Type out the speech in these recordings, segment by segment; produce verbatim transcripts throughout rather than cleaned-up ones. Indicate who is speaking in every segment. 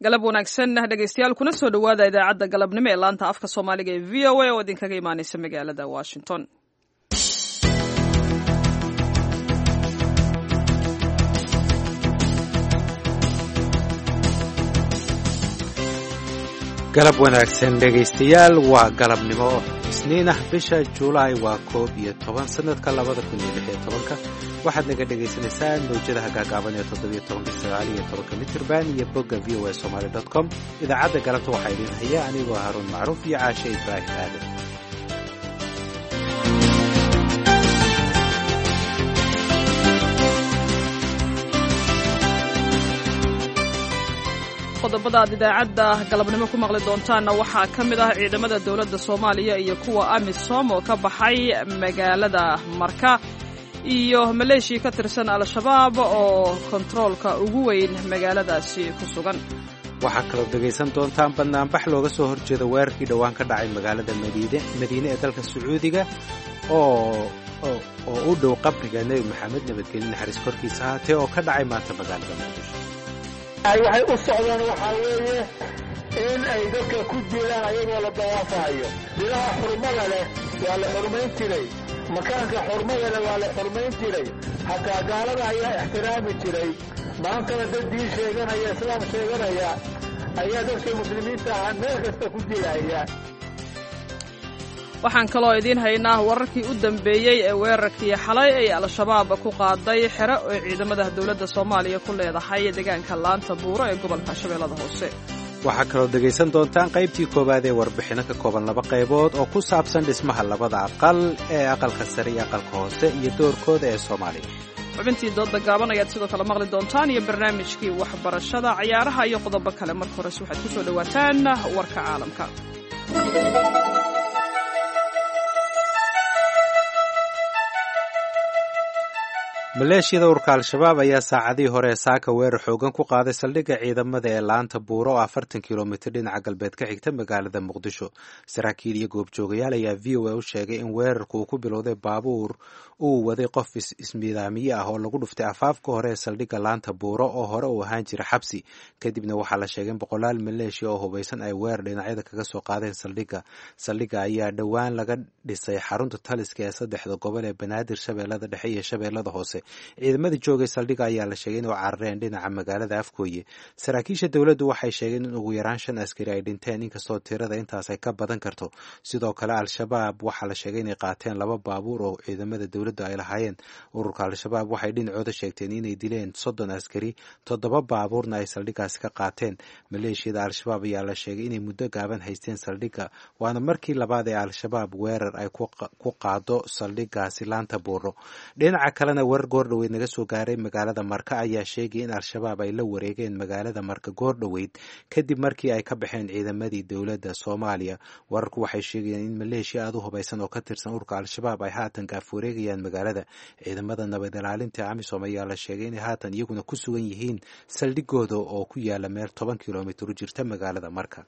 Speaker 1: galab wanaagsan dhegaystayaal kuna soo dhawaada idaacadda galabnimo ee laanta afka Soomaaliga ee V O A oo idinkaga imaanaysa magaalada Washington.
Speaker 2: galab wanaagsan dhegaystayaal waa galabnimo isniin ah bisha Juulaay waa koob iyo toban sanadka labada kun iyo lix iyo tobanka waxaad naga dhagaysanaysaan mowjadaha gaagaaban ee toddoba iyo toban sagaal iyo toban mitirban iyo bogga v o a somali dot com idaacadda galabta waxaa idin haya anigoo Haruun Macruuf iyo Caashe Ibraahim Aadan.
Speaker 1: qodobada idaacadda galabnimo ku maqli doontaana waxaa ka mid ah ciidamada dawladda Soomaaliya iyo kuwa AMISOM oo ka baxay magaalada Marka iyo maleeshiya ka tirsan Al-Shabaab oo kontaroolka ugu weyn magaaladaasi ku sugan.
Speaker 2: waxaa kaloo dhegaysan doontaan banaanbax looga soo horjeeda weerarkii dhowaan ka dhacay magaalada Madiine Madiine ee dalka Sacuudiga oo oo u dhow qabriga Nabi Maxamed nabadgelyo naxariis korkiisa haatee oo ka dhacay maanta magaalada Muqdisho.
Speaker 3: waxay u socdaan waxa weeye in ay dadka ku dilaan ayagoo la dawaafayo bilaha xurmada leh waa la xurmayn jiray makaanka xurmada leh waa la xurmayn jiray hataa gaalada ayaa ixtiraami jiray maantana dad diin sheeganaya islaam sheeganaya ayaa dadka muslimiinta ah meel kasta ku dilaya.
Speaker 1: waxaan kaloo idiin haynaa wararkii u dambeeyey ee weerarkii xalay ay Al-Shabaab ku qaaday xero ee ciidamada dawladda Soomaaliya ku leedahay deegaanka Laanta Buuro ee gobolka Shabeellada Hoose.
Speaker 2: waxaa kaloo dhegaysan doontaan qaybtii koowaad ee warbixino ka kooban laba qaybood oo ku saabsan dhismaha labada aqal ee aqalka sare iyo aqalka hoose iyo doorkooda ee Soomaaliya.
Speaker 1: xubintii dooda gaaban ayaad sidoo kale maqli doontaan iyo barnaamijkii waxbarashada ciyaaraha iyo qodobo kale. marka hore waxaad ku soo dhawaataan warka caalamka.
Speaker 2: maleeshiyada ururka Al-Shabaab ayaa saacadii hore saaka weerar xoogan ku qaaday saldhigga ciidamada ee Laanta Buuro oo afartan kiiloomitir dhinaca galbeed ka xigta magaalada Muqdisho. saraakiil iyo goobjoogayaal ayaa V O A u sheegay in weerarku uu ku bilowday baabuur uu waday qof ismiidaamiye ah oo lagu dhuftay afaafka hore ee saldhigga Laanta Buuro oo hore u ahaan jira xabsi. kadibna waxaa la sheegay in boqolaal maleeshiya oo hubaysan ay weerar dhinacyada kaga soo qaadeen saldhigga. saldhigga ayaa dhowaan laga dhisay xarunta taliska ee saddexda gobol ee Banaadir, Shabeellada Dhexe iyo Shabeellada Hoose. ciidamada joogay saldhigga ayaa la sheegay inay carareen dhinaca magaalada Afkooye. saraakiisha dawladdu waxay sheegeen in ugu yaraan shan askari ay dhinteen inkastoo tirada intaas ay ka badan karto. sidoo kale Al-Shabaab waxaa la sheegay inay qaateen laba baabuur oo ciidamada dawladdu ay lahaayeen. ururka Al-Shabaab waxay dhinacooda sheegteen inay dileen soddon askari, toddoba baabuurna ay saldhiggaasi ka qaateen. maleeshiyada Al-Shabaab ayaa la sheegay inay muddo gaaban haysteen saldhigga, waana markii labaad ee Al-Shabaab weerar ay ku qaado saldhiggaasi Laanta Buuro. dhinaca kalena weerar goordhoweyd naga soo gaaray magaalada Marka ayaa sheegay in Al-Shabaab ay la wareegeen magaalada Marka goordhoweyd kadib markii ay ka baxeen ciidamadii dawladda Soomaaliya. wararku waxay sheegayaan in maleeshiya aad u hubaysan oo ka tirsan ururka Al-Shabaab ay haatan gaaf wareegayaan magaalada. ciidamada nabad ilaalinta AMISOM ayaa la sheegay in haatan iyaguna ku sugan yihiin saldhigooda oo ku yaala meel toban kiiloomitir u jirta magaalada Marka.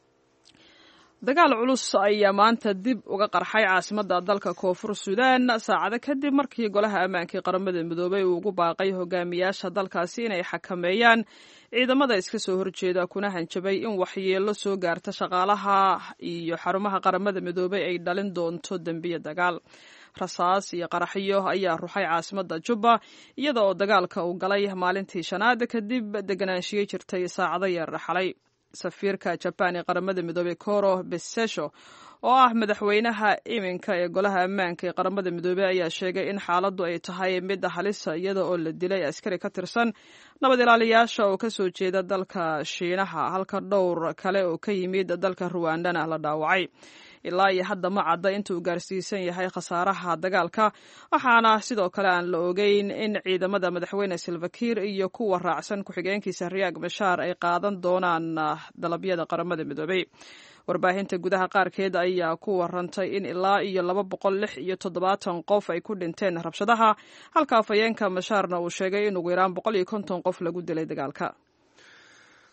Speaker 1: dagaal culus ayaa maanta dib uga qarxay caasimadda dalka Koonfur Suudaan saacado kadib markii golaha ammaanka ee qaramada midoobay uu ugu baaqay hogaamiyaasha dalkaasi inay xakameeyaan ciidamada iska soo horjeeda kuna hanjabay in waxyeello soo gaarta shaqaalaha iyo xarumaha qaramada midoobay ay dhalin doonto dembiyo dagaal. rasaas iyo qaraxyo ayaa ruxay caasimadda Juba iyada oo dagaalka uu galay maalintii shanaad kadib deganaanshiye jirtay saacado yar xalay. safiirka Japan ee qaramada midoobay Koro Besesho oo ah madaxweynaha iminka ee golaha ammaanka ee qaramada midoobay ayaa sheegay in xaaladdu ay tahay mid halisa iyada oo la dilay askari ka tirsan nabad ilaaliyaasha oo ka soo jeeda dalka Shiinaha halka dhowr kale oo ka yimid dalka Rwandana la dhaawacay. ilaa iyo hadda ma cadda inta uu gaarsiisan yahay khasaaraha dagaalka, waxaana sidoo kale aan la ogeyn in ciidamada madaxweyne Salva Kiir iyo kuwa raacsan ku-xigeenkiisa Riek Machar ay qaadan doonaan dalabyada qaramada midoobay. warbaahinta gudaha qaarkeed ayaa ku warantay in ilaa iyo laba boqol lix iyo toddobaatan qof ay ku dhinteen rabshadaha, halka afhayeenka Macharna uu sheegay in ugu yaraan boqol iyo konton qof lagu dilay dagaalka.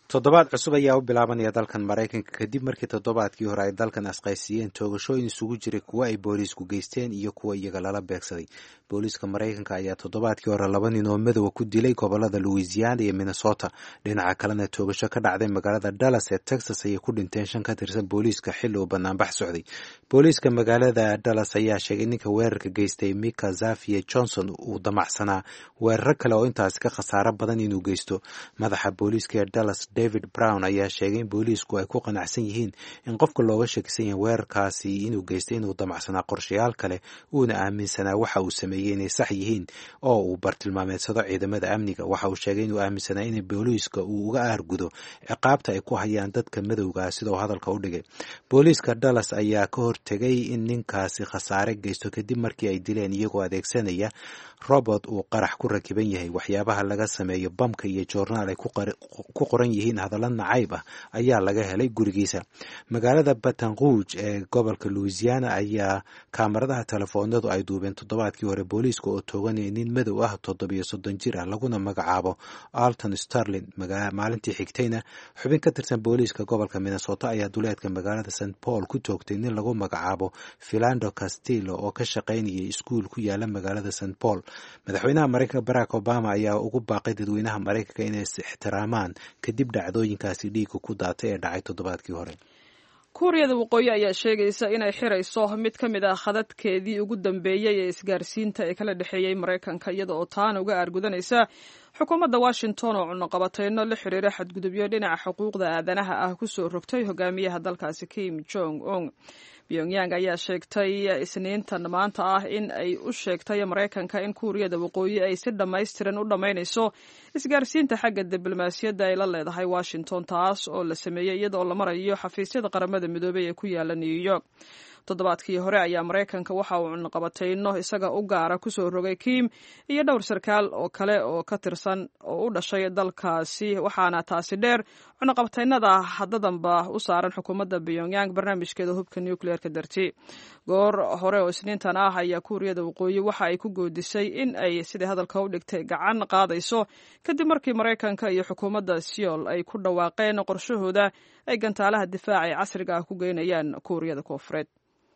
Speaker 2: toddobaad cusub ayaa u bilaabanaya dalkan maraykanka kadib markii toddobaadkii hore ay dalkan asqaysiiyeen toogashooyin isugu jiray kuwa ay booliisku geysteen iyo kuwa iyaga lala beegsaday. booliiska maraykanka ayaa toddobaadkii hore laba nin oo madowa ku dilay gobolada louisiana iyo minnesota. dhinaca kalena toogasho ka dhacday magaalada dallas ee texas ayay ku dhinteen shan ka tirsan booliiska xilli uu banaanbax socday. booliiska magaalada dallas ayaa sheegay ninka weerarka geystay mika zafie johnson uu damacsanaa weeraro kale oo intaasi ka khasaaro badan inuu geysto. madaxa booliiska ee dallas david brown ayaa sheegay in booliisku ay ku qanacsan yihiin in qofka looga shakisan yahay weerarkaasi inuu geystay inuu damacsanaa qorshayaal kale uuna aaminsanaa waxa uu sameeyey inay sax yihiin oo uu bartilmaameedsado ciidamada amniga. waxa uu sheegay inuu aaminsanaa in booliiska uu uga aargudo ciqaabta ay ku hayaan dadka madowga sida uu hadalka u dhigay. booliiska dallas ayaa ka hortegay in ninkaasi khasaare geysto kadib markii ay dileen iyagoo adeegsanaya robot uu qarax ku rakiban yahay. waxyaabaha laga sameeyo bamka iyo joornaal ay ku qoran yihiin hadalla nacayb ah ayaa laga helay gurigiisa. magaalada baton rouge ee gobolka louisiana ayaa kaamaradaha telefoonadu ay duubeen toddobaadkii hore booliiska oo tooganaya nin madow ah toddobiyo soddon jir ah laguna magacaabo alton starlin. maalintii xigtayna xubin ka tirsan booliiska gobolka minnesota ayaa duleedka magaalada st paul ku toogtay nin lagu magacaabo philando castillo oo ka shaqaynayay iskuul ku yaala magaalada st paul. madaxweynaha maraykanka barack obama ayaa ugu baaqay dadweynaha maraykanka inay is ixtiraamaan kadib dhacdooyinkaasi dhiiga ku daatay ee dhacay toddobaadkii hore.
Speaker 1: kuuriyada waqooyi ayaa sheegaysa inay xirayso mid ka mid ah khadadkeedii ugu dambeeyey ee isgaarsiinta ee kala dhexeeyey maraykanka iyada oo taana uga aargudanaysa xukuumadda washington oo cunaqabateyno la xiriira xadgudubyo dhinaca xuquuqda aadanaha ah kusoo rogtay hogaamiyaha dalkaasi kim jong un. pyongyang ayaa sheegtay isniintan maanta ah in ay u sheegtay maraykanka in kuuriyada waqooyi ay si dhammaystiran u dhammaynayso isgaarsiinta xagga diblomaasiyadda ay la leedahay washington, taas oo la sameeyey iyada oo la marayo xafiisyada qaramada midoobay ee ku yaala new york. toddobaadkii hore ayaa maraykanka waxa uu cunaqabateyno isaga u gaara kusoo rogay kim iyo dhowr sarkaal oo kale oo ka tirsan oo u dhashay dalkaasi, waxaana taasi dheer cunaqabateynada haddadanba u saaran xukuumadda pyongyang barnaamijkeeda hubka nucleerka darti. goor hore oo isniintan ah ayaa kuuriyada waqooyi waxa ay ku goodisay in ay sidai hadalka u dhigtay gacan qaadayso kadib markii maraykanka iyo xukuumadda seoul ay ku dhawaaqeen qorshahooda ay gantaalaha difaaca ee casriga ah ku geynayaan kuuriyada koonfureed.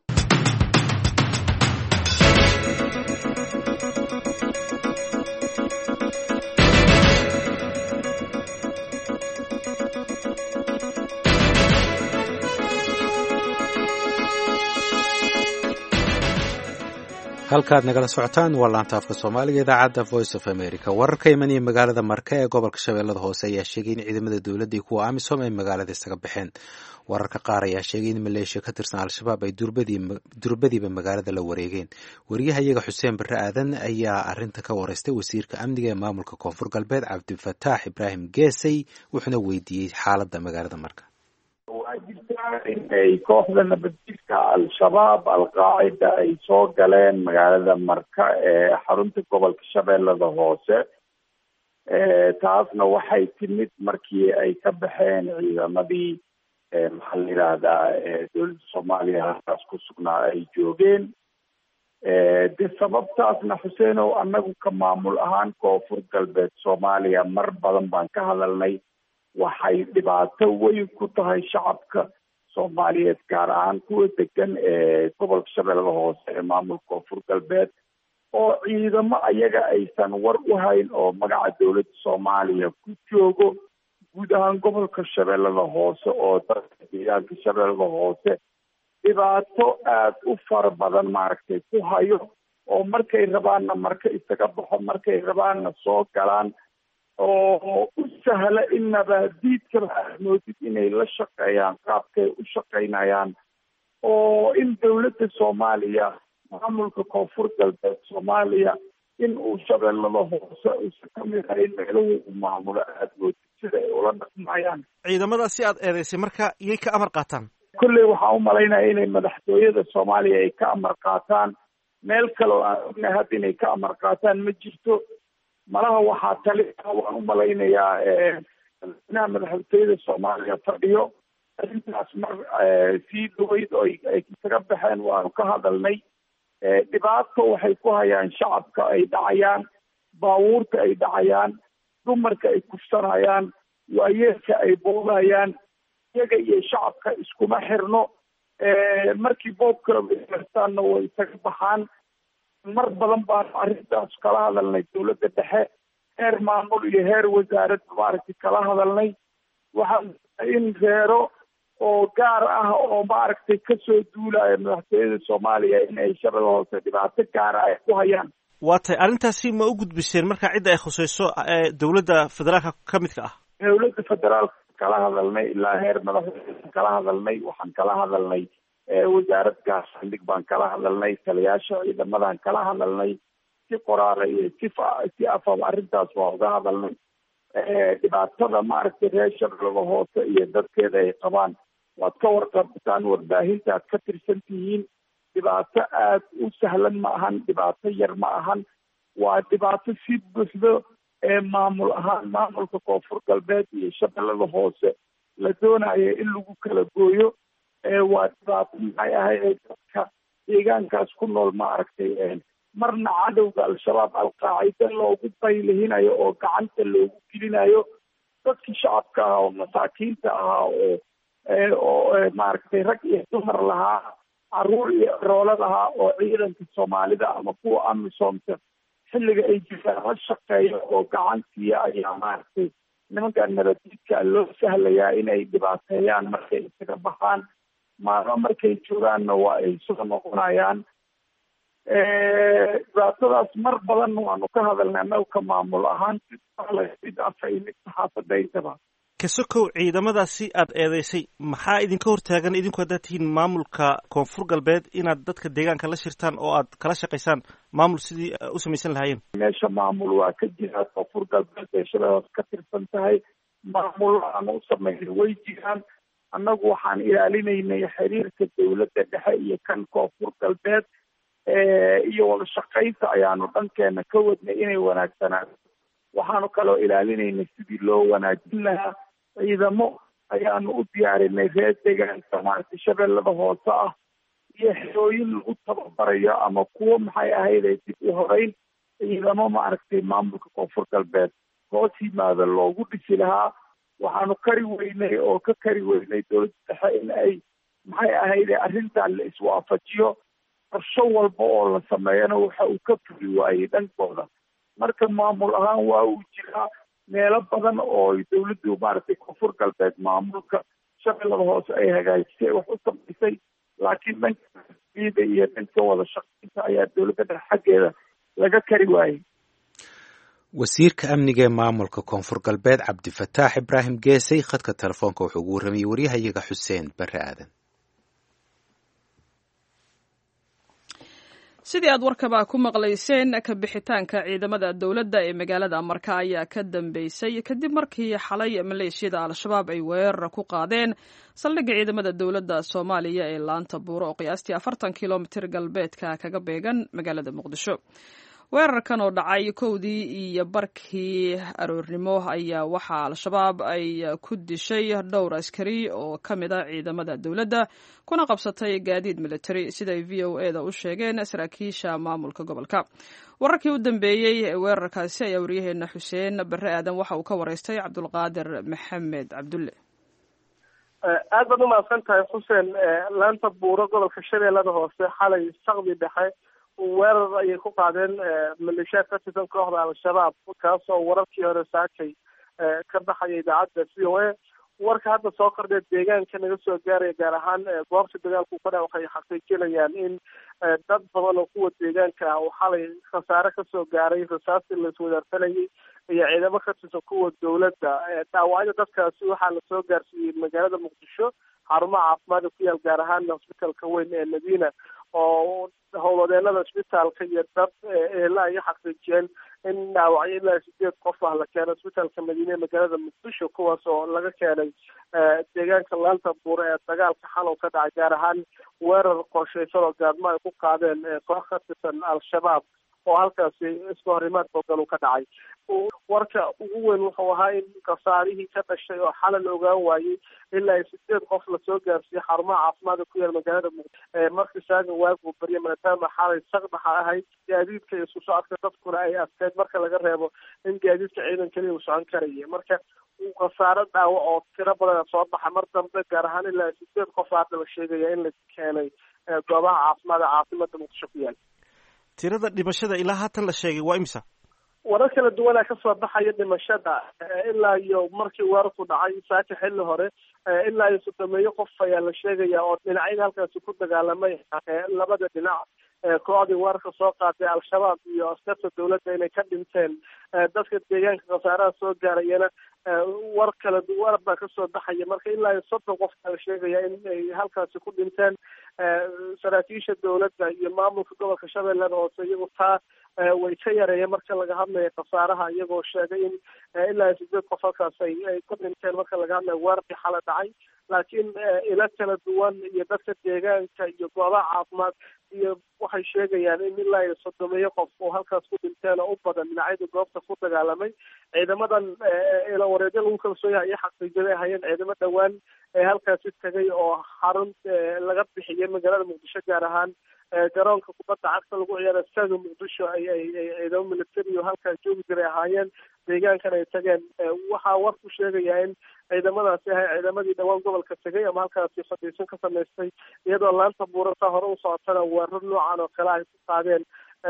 Speaker 2: halkaad nagala socotaan waa laanta afka soomaaliga idaacadda voice of america. wararka imanaya magaalada marka ee gobolka shabeellada hoose ayaa sheegay in ciidamada dowladda iyo kuwa amisom ay magaalada isaga baxeen. wararka qaar ayaa sheegay in maleeshiya ka tirsan al-shabaab ay durbadiiba magaalada la wareegeen. wariyahayaga xuseen barre aadan ayaa arinta ka wareystay wasiirka amniga ee maamulka koonfur galbeed cabdifataax ibraahim geesay wuxuuna weydiiyey xaaladda magaalada marka.
Speaker 4: waa jirtaa in ay kooxda nabadjirka al-shabaab al-qaacida ay soo galeen magaalada marka ee xarunta gobolka shabeellada hoose. taasna waxay timid markii ay ka baxeen ciidamadii maxaa la yidhaahdaa dowladda soomaaliya halkaas ku sugnaa ay joogeen. de sababtaasna xuseenow annagu ka maamul ahaan koonfur galbeed soomaaliya mar badan baan ka hadalnay. waxay dhibaato weyn ku tahay shacabka soomaaliyeed gaar ahaan kuwa degan ee gobolka shabeellada hoose ee maamulka koonfur galbeed oo ciidamo ayaga aysan war u hayn oo magaca dowladda soomaaliya ku joogo guud ahaan gobolka shabeellada hoose oo dadka deegaanka shabeellada hoose dhibaato aad u fara badan maaragtay ku hayo oo markay rabaanna marka isaga baxo markay rabaanna soo galaan oo u sahla in nabaadiidkaba aad moodid inay la shaqeeyaan qaabkay u shaqaynayaan oo in dowladda soomaaliya maamulka koonfur galbeed soomaaliya in uu shabeellada hoose uusan ka mid ahayn meelahu u maamulo aad moodid sida ay ula dhaqmayaan.
Speaker 5: ciidamada si aad eedeysay marka iyay ka amar qaataan?
Speaker 4: kolley waxaan u malaynaya inay madaxtooyada soomaaliya ay ka amar qaataan. meel kale oo aan ognahay hadda inay ka amar qaataan ma jirto. malaha waxaa tali waan u malaynayaa madaxweynaha madaxtooyada soomaaliya fadhiyo arrintaas mar sii dhaweyd oo ay isaga baxeen waanu ka hadalnay. dhibaato waxay ku hayaan shacabka ay dhacayaan, baabuurta ay dhacayaan, dumarka ay kufsanayaan, waayeelka ay boobayaan iyaga iyo shacabka iskuma xirno markii boobka martaanna way isaga baxaan mar badan baanu arrintaas kala hadalnay dawladda dhexe heer maamul iyo heer wasaarad maaragtay kala hadalnay waxaa in reero oo gaar ah oo maaragtay kasoo duulaya madaxtooyada soomaaliya in ay shabeelle hoose dhibaato gaara ay ku hayaan
Speaker 5: waa tahay arrintaasi ma u gudbiseen marka cidda ay khusayso dawladda federaalka ka midka ah
Speaker 4: dawladda federaalka kala hadalnay ilaa heer madaxweyne kala hadalnay waxaan kala hadalnay wasaarad gaasandhig baan kala hadalnay taliyaasha ciidamadan kala hadalnay si qoraala iyo si si afaba arrintaas waa uga hadalnay dhibaatada maaragtay reer shabeellada hoose iyo dadkeeda ay qabaan waad ka warqabtaan warbaahinta aad ka tirsan tihiin dhibaato aada u sahlan ma ahan dhibaato yar ma ahan waa dhibaato si buuxdo ee maamul ahaan maamulka koonfur galbeed iyo shabeellada hoose la doonayo in lagu kala gooyo waa dhibaato maxay ahayd dadka deegaankaas ku nool maaragtay marna cadowga al-shabaab al-qaacida loogu baylihinayo oo gacanta loogu gelinayo dadkii shacabka ahaa oo masaakiinta ahaa oo oo maaragtay rag iyo dumar lahaa caruur iyo roolad ahaa oo ciidanka soomaalida ama kuwa amisoomta xilliga ay jiraan la shaqeeyo oo gacantiiya ayaa maaragtay nimankan nabaddiidka loo sahlayaa inay dhibaateeyaan markay isaga baxaan maalmo markay joogaanna waa ay soo noqonayaan dhibaatadaas mar badan waanu ka hadalnay annaga ka maamul ahaan mid afa iyo mid saxaafadayntaba
Speaker 5: kasokow ciidamadaasi aad eedeysay maxaa idinka hortaagan idinku haddaad tihiin maamulka koonfur galbeed inaad dadka deegaanka la shirtaan oo aad kala shaqaysaan maamul sidii u samaysan lahaayeen
Speaker 4: meesha maamul waa ka jira koonfur galbeed ee shabeellaas ka tirsan tahay maamul aan u samaynay way jiraan annagu waxaan ilaalinaynay xiriirka dawladda dhexe iyo kan koonfur galbeed iyo wada shaqaynta ayaanu dhankeena ka wadnay inay wanaagsanaan waxaanu kaloo ilaalinaynay sidii loo wanaajin lahaa ciidamo ayaanu u diyaarinay reer deegaanka maaragtay shabeellada hoose ah iyo xerooyin lagu tababarayo ama kuwo maxay ahayday dib u horeyn ciidamo maaragtay maamulka koonfur galbeed hoos yimaada loogu dhisi lahaa waxaanu kari weynay oo ka kari weynay dawladda dhexe in ay maxay ahayday arrintan la iswaafajiyo qorsho walba oo la sameeyana waxa uu ka fuli waayey dhankooda marka maamul ahaan waa uu jiraa meelo badan oo dawladdu maaragtay koonfur galbeed maamulka shabeellada hoose ay hagaajisay wax u samaysay laakiin dhanka ciida iyo dhanka wada shaqaynta ayaa dawladda dhexe xaggeeda laga kari waayey
Speaker 2: wasiirka amniga ee maamulka koonfur galbeed cabdifataax ibraahim geesay khadka telefoonka wuxuu ugu warramayey waryahayaga xuseen bare aadan
Speaker 1: sidii aad warkaba ku maqlayseen ka bixitaanka ciidamada dowladda ee magaalada marka ayaa ka dambeysay kadib markii xalay maleeshiyada al-shabaab ay weerar ku qaadeen saldhigga ciidamada dowladda soomaaliya ee laanta buuro oo qiyaastii afartan kilomitir galbeedka kaga beegan magaalada muqdisho weerarkan oo dhacay kowdii iyo barkii aroornimo ayaa waxaa al-shabaab ay ku dishay dhowr askari oo ka mid a ciidamada dowladda kuna qabsatay gaadiid military siday v o e da u sheegeen saraakiisha maamulka gobolka wararkii u dambeeyey ee weerarkaasi ayaa waryaheena xuseen bare aadan waxa uu ka waraystay cabdulqaadir maxamed cabdulle
Speaker 6: aad baad umahadsan tahay xuseen laanta buuro gobolka shabeellada hoose xalay saqdi dhexe weerar ayay ku qaadeen maleeshiyaad ka tirsan kooxda al-shabaab kaasoo wararkii hore saakay ka baxaya idaacadda v o a warka hadda soo kordhee deegaanka naga soo gaaraya gaar ahaan goobta dagaalku ka dha waxay xaqiijinayaan in dad badan oo kuwa deegaanka ah oo xalay khasaare kasoo gaaray rasaastii laiswadaarsanayay iyo ciidamo ka tirsan kuwa dowladda dhaawacyo dadkaasi waxaa lasoo gaarsiiyey magaalada muqdisho xarumaha caafimaadka ku yaal gaar ahaan hosbitaalka weyn ee madiina oo howlwadeenada isbitaalka iyo dad eela ay xaqiijiyeen in dhaawacyo ilaa sideed qof ah la keenay isbitaalka madiine ee magaalada muqdisho kuwaas oo laga keenay deegaanka laanta buure ee dagaalka xalow ka dhacay gaar ahaan weerar qorshaysan oo gaadmo ay ku qaadeen koox ka tirsan al-shabaab oo halkaasi isku horimaad bogal ka dhacay warka ugu weyn wuxuu ahaa in khasaarihii ka dhashay oo xalay la ogaan waayey ilaa sideed qof lasoo gaarsiiyey xarumaha caafimaadka ku yaal magaalada muqdisho markii saaga waagu beriya maadaama xalay saqdaxa ahayd gaadiidka iyo isku socodka dadkuna ay adkeyd marka laga reebo in gaadiidka ciidan keliya uu socon karaya marka khasaaro dhaawac oo tiro badan soo baxa mar dambe gaar ahaan ilaa sideed qof hadda la sheegaya in la keenay goobaha caafimaad ee caasimada muqdisho ku yaal.
Speaker 5: tirada dhimashada ilaa haatan la sheegay waa imisa?
Speaker 6: warar kala duwanaa kasoo baxaya dhimashada ilaa iyo markii weerarku dhacay saaka xilli hore ilaa iyo sodomeeyo qof ayaa la sheegaya oo dhinacyada halkaasi ku dagaalamay labada dhinac kooxdii weerarka soo qaatay al-shabaab iyo askarta dawladda inay ka dhinteen. dadka deegaanka khasaaraha soo gaarayana war kala war baa kasoo baxaya marka ilaa iyo soddon qof la sheegaya in ay halkaasi ku dhinteen. saraakiisha dawladda iyo maamulka gobolka shabeellada hoose iyagu taa way ka yareeyeen marka laga hadlayo khasaaraha iyagoo sheegay in ilaa iyo sideed qof halkaas ay ay ku dhinteen marka laga hadlayo weerarkii xala dhacay. laakiin ilo kala duwan iyo dadka deegaanka iyo goobaha caafimaad iyo waxay sheegayaan in ilaa iyo sodomeeyo qof oo halkaas ku dhinteen oo u badan dhinacyada goobta ku dagaalamay. ciidamadan ilo wareedyo lagu kalsoon yahay iyo xaqiijaday ahayeen ciidamo dhowaan ee halkaasi tagay oo xarun laga bixiyay magaalada muqdisho gaar ahaan garoonka kubadda cagta lagu ciyaaro stadiga muqdisho ay ay ciidamo military oo halkaas joogi jiray ahaayeen deegaankan ay tageen. waxaa war ku sheegaya in ciidamadaasi ahay ciidamadii dhawaan gobolka tegay ama halkaasi fadhiisan ka samaystay iyadoo laanta buurata hore u socotana weerar noocan oo kale ay ku qaadeen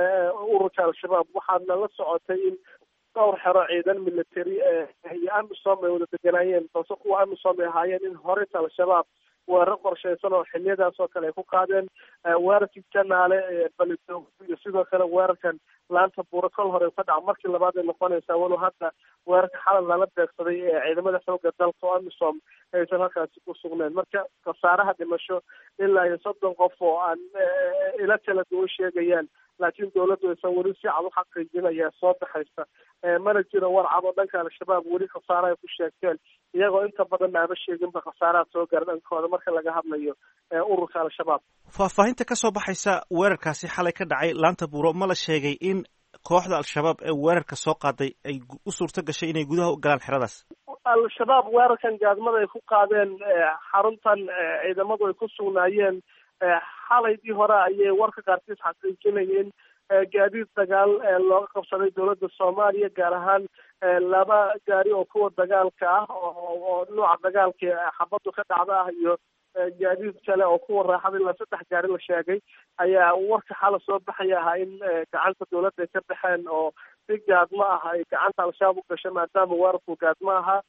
Speaker 6: ururka al-shabaab. waxaana la socotay in dhowr xero ciidan military iyo amisom ay wada deganaayeen balse kuwa amisom ay ahaayeen in horeyta al-shabaab weerar qorshaysan oo xiliyadaas oo kale ay ku qaadeen. weerarkii janaale balidoog iyo sidoo kale weerarkan laanta buuro kol hore ka dhaca markii labaad ay noqonaysaa walo hadda weerarka xalal lala beegsaday ee ciidamada xooga dalka oo amisom aysan halkaasi ku sugneen. marka khasaaraha dhimasho ilaa iyo soddon qof oo aan ila kala duwan sheegayaan laakiin dawladdu aysan weli si cad u xaqiijin ayaa soo baxaysa. mana jiro war cad oo dhanka al-shabaab weli khasaaro ay ku sheegteen iyagoo inta badan aaba sheeginba khasaaraha soo gaara dhankooda marka laga hadlayo ururka al-shabaab.
Speaker 5: faahfaahinta kasoo baxaysa weerarkaasi xalay ka dhacay laanta buuro ma la sheegay in kooxda al-shabaab ee weerarka soo qaaday ay u suurto gashay inay gudaha u galaan xeradaas?
Speaker 6: al-shabaab weerarkan gaadmada ay ku qaadeen xaruntan ciidamadu ay ku sugnaayeen xalaydii hore ayay warka qaarkiis xaqiijinayeen gaadiid dagaal looga qabsaday dawladda soomaaliya gaar ahaan laba gaari oo kuwa dagaalka ah oo nooca dagaalka xabadu ka dhacda ah iyo gaadiid kale oo kuwa raaxada ilaa saddex gaari la sheegay ayaa warka xala soo baxaya ahaa in gacanta dawladda ay ka baxeen oo si gaadmo ah ay gacanta al-shabaab u gashay maadaama weerarku gaadmo ahaa.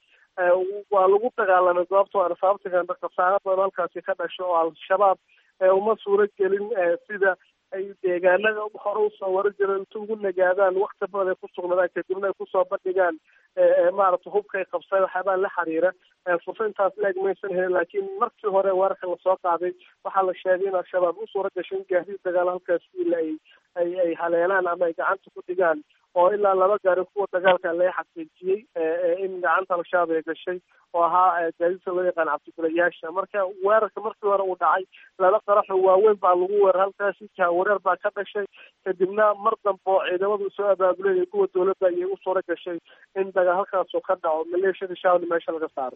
Speaker 6: waa lagu dagaalamay goobta waana sababtigan khasaaro badan halkaasi ka dhasho oo al-shabaab uma suuro gelin sida ay deegaanada hore usoo wari jireen inta ugu nagaadaan wakti badan ay ku sugnaadaan kadibna ay kusoo bandhigaan maaragta hubka ay qabsay waxyaabaa la xiriira fursa intaas la eg maysan helin. laakiin markii hore weerarka lasoo qaaday waxaa la sheegay in al-shabaab u suura gashay in gaadiid dagaal halkaas ila ay ay ay haleelaan ama ay gacanta ku dhigaan oo ilaa laba gaari kuwa dagaalka laga xaqiijiyey in gacanta al-shabaab ay gashay oo ahaa gaadiidka loo yaqaan cabdibilayaasha. marka weerarka markii hore uu dhacay laba qaraxo waaweyn baa lagu weerar halkaasi jahawareer baa ka dhashay kadibna mar dambe oo ciidamadu soo abaabuleeyay kuwa dawladda ayay u suura gashay in dagaal halkaasuu ka dhaco maleeshiyada shaawli meesha laga saaro.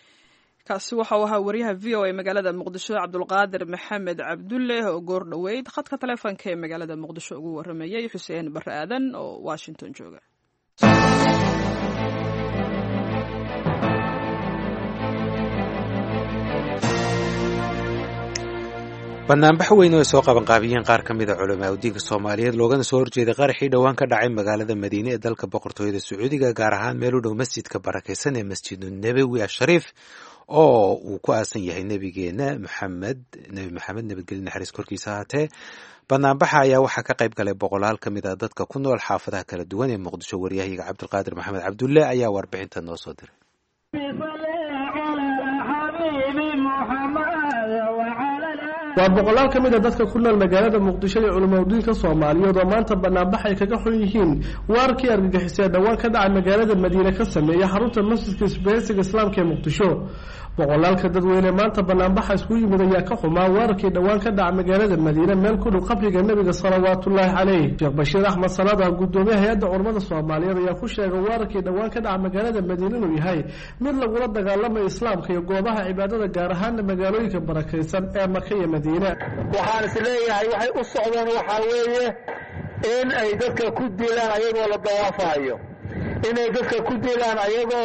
Speaker 1: kaasi waxau ahaa wariyaha v o a magaalada muqdisho cabdulqaadir maxamed cabdulle oo goor dhoweyd khadka taleefonka ee magaalada muqdisho ugu waramayay xuseen barre aadan oo washington jooga.
Speaker 2: banaanbax weyn oo ay soo qabanqaabiyeen qaar ka mid a culamaa udiinka soomaaliyeed loogana soo horjeeday qaraxii dhowaan ka dhacay magaalada madiine ee dalka boqortooyada sacuudiga gaar ahaan meel u dhow masjidka barakaysan ee masjidu nabowi ashariif oo uu ku aasan yahay nebigeena maxamed nebi maxamed nabadgelyo naxariis korkiisa ahaatee. banaanbaxa ayaa waxaa ka qayb galay boqolaal ka mid a dadka ku nool xaafadaha kala duwan ee muqdisho. waryahayaga cabdulqaadir maxamed cabdulle ayaa warbixinta noo soo diray.
Speaker 7: waa boqolaal ka mid a dadka ku nool magaalada muqdisho ee culimaudiinka soomaaliyeed oo maanta banaanbax ay kaga xun yihiin waarkii argagixisee dhowaan ka dhacay magaalada madiine ka sameeya xarunta masjidka isbahaysiga islaamka ee muqdisho. boqolaalka dadweyne maanta banaanbaxa isku yimid ayaa ka xumaa weerarkii dhowaan ka dhaca magaalada madiine meel ku dhow qabriga nebiga salawaatullaahi caleyh. sheekh bashiir axmed salaad ah gudoomiye hay-adda culamada soomaaliyeed ayaa ku sheegay weerarkii dhowaan ka dhaca magaalada madiine inuu yahay mid lagula dagaalamayo islaamka iyo goobaha cibaadada gaar ahaana magaalooyinka barakaysan ee maka iyo madiine.
Speaker 3: waxaan is leeyahay waxay u socdeen waxaa weeye in ay dadka ku dilaan ayagoo la dawaafayo, inay dadka ku dilaan ayagoo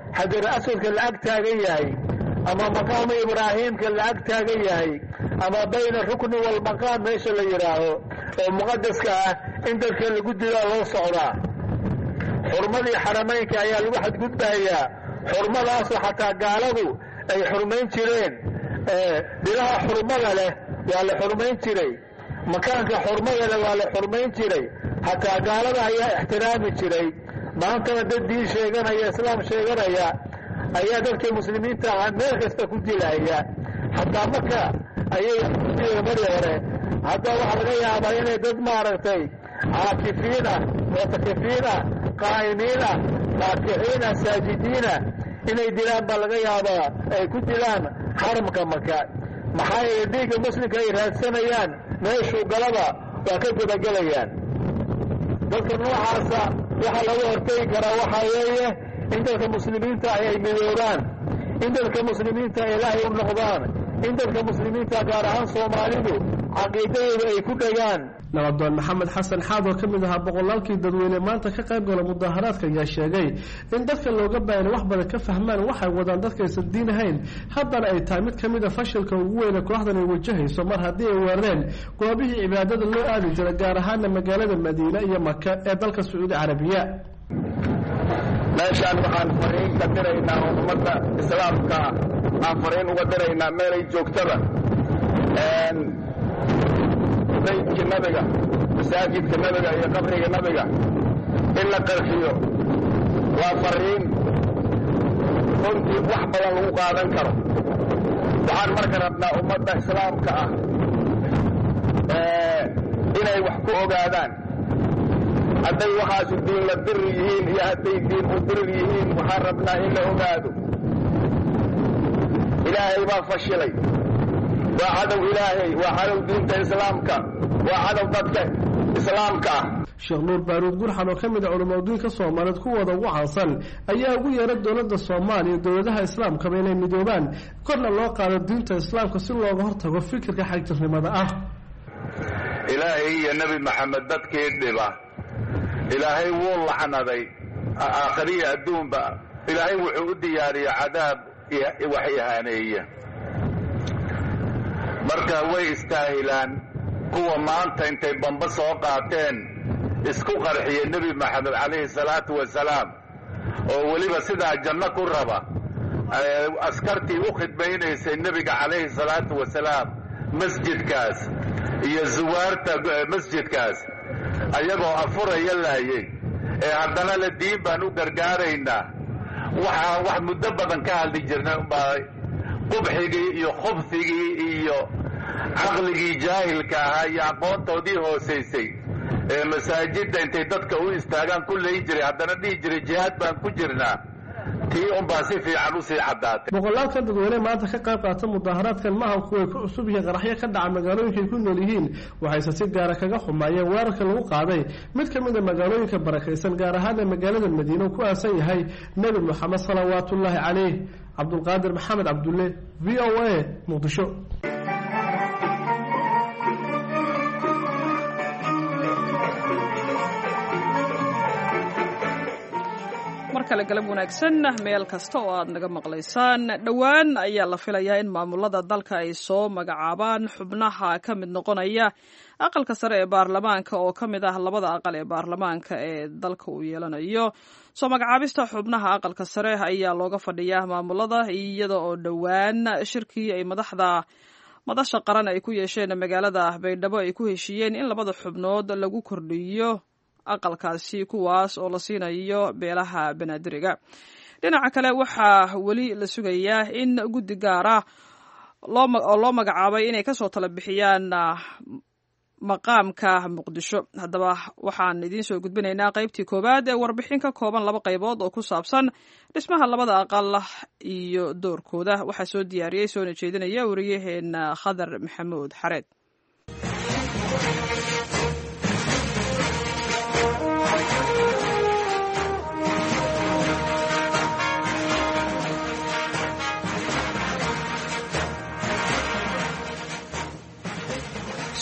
Speaker 3: xajar aswadka la ag taagan yahay ama maqaamu ibraahiimka la ag taagan yahay ama bayna rukni walmaqaam meesha la yidhaaho oo muqadaska ah in dadka lagu dilaa loo socdaa xurmadii xarameynka ayaa lagu xadgudbayaa xurmadaasoo xataa gaaladu ay xurmayn jireen bilaha xurmada leh waa la xurmayn jiray makaanka xurmada leh waa la xurmayn jiray xataa gaalada ayaa ixtiraami jiray maantana dad diin sheeganaya islaam sheeganaya ayaa dadkii muslimiinta ahaa meel kasta ku dilaya xataa marka ayay mari hore hadda waxaa laga yaabaa inay dad maaragtay caakifiin ah muctakifiin ah qaa'imiin ah raakixiin ah saajidiin ah inay dilaan baa laga yaabaa ay ku dilaan xaramka maka maxaa yeele dhiigga muslimka ay raadsanayaan meeshuu galaba waa ka gudagelayaan dadka noocaasa waxaa laga hortegi karaa waxaa weeye in dadka muslimiinta ay midoobaan in dadka muslimiinta ay ilaahay u noqdaan in dadka muslimiinta gaar ahaan soomaalidu caqiidadooda ay ku dhegaan
Speaker 7: nabadoon maxamed xasan xaad oo ka mid ahaa boqolaalkii dadweyne maanta ka qayb gala mudaharaadka ayaa sheegay in dadka looga baahan wax badan ka fahmaan waxay wadaan dadkaysan diin ahayn haddana ay tahay mid ka mid a fashilka ugu weyne kooxdan ay wajahayso mar haddii ay weerareen goobihii cibaadada loo aadi jira gaar ahaana magaalada madiine iyo maka ee dalka sacuudi carabiya
Speaker 8: meeshaan waxaan fariin ka diraynaa oo ummadda islaamka aan fariin uga diraynaa meelay joogtaba baydkii nabiga masaajidka nabiga iyo qabriga nabiga in la qarxiyo waa fariin runtii wax badan lagu qaadan karo waxaan marka rabnaa ummadda islaamka ah inay wax ku ogaadaan hadday waxaasu diin la diri yihiin iyo hadday diin u dirir yihiin waxaan rabnaa in la ogaado ilaahay baa fashilay waa cadow ilaahay waa cadow diinta islaamka waa cadow dadka islaamka ah
Speaker 7: sheekh nuur baaruud gurxan oo ka mid a culimadiinka soomaaliyeed kuwooda ugu caansan ayaa ugu yeeray dowladda soomaaliya iyo dowladaha islaamkaba inay midoobaan korna loo qaado diinta islaamka si looga hortago fikirka xagjirnimada ah
Speaker 8: ilaahay iyo nebi maxamed dadkii dhiba ilaahay wuu lacnaday aakhiriya adduunba ilaahay wuxuu u diyaariyey cadaab wax ihaaneeya marka way istaahilaan kuwa maanta intay bamba soo qaateen isku qarxiye nebi maxamed calayhi salaatu wasalaam oo weliba sidaa janno ku raba askartii u khidmaynaysay nebiga calayhi salaatu wasalaam masjidkaas iyo zuwaarta masjidkaas ayagoo afuraya laayey ee haddana la diin baan u gargaaraynaa waxaa wax muddo badan ka hadli jirnay baa qubxigii iyo khubsigii iyo caqligii jaahilka ahaa iyo aqoontoodii hoosaysay ee masaajidda intay dadka u istaagaan ku leeyi jiray haddana dhihi jiray jihaad baan ku jirnaa tii unbaa si fiican usii caddaatay
Speaker 7: boqolaalka dadweyne maanta ka qayb qaata mudaaharaadkan maaha kuway ku cusub yihiin qaraxyo ka dhaca magaalooyinka ay ku nool yihiin waxayse si gaara kaga xumaayeen weerarka lagu qaaday mid ka mid a magaalooyinka barakaysan gaar ahaana magaalada madiine uu ku aasan yahay nebi moxamed salawaatullaahi caleyh cabdulqaadir maxamed cabdulle v o a muqdisho
Speaker 1: markale galab wanaagsan meel kasta oo aad naga maqlaysaan dhowaan ayaa la filayaa in maamulada dalka ay soo magacaabaan xubnaha ka mid noqonaya aqalka sare ee baarlamaanka oo ka mid ah labada aqal ee baarlamaanka ee dalka uu yeelanayo soo magacaabista xubnaha aqalka sare ayaa looga fadhiyaa maamulada iyada oo dhowaan shirkii ay madaxda madasha qaran ay ku yeesheen magaalada baydhabo ay ku heshiiyeen in labada xubnood lagu kordhiyo aqalkaasi kuwaas oo la siinayo beelaha banaadiriga dhinaca kale waxaa weli la sugayaa in guddi gaara oo loo magacaabay inay kasoo tala bixiyaan maqaamka muqdisho haddaba waxaan idiin soo gudbinaynaa qaybtii koowaad ee warbixin ka kooban laba qaybood oo ku saabsan dhismaha labada aqal iyo doorkooda waxaa soo diyaariyey soona jeedinaya wariyaheena khadar maxamuud xareed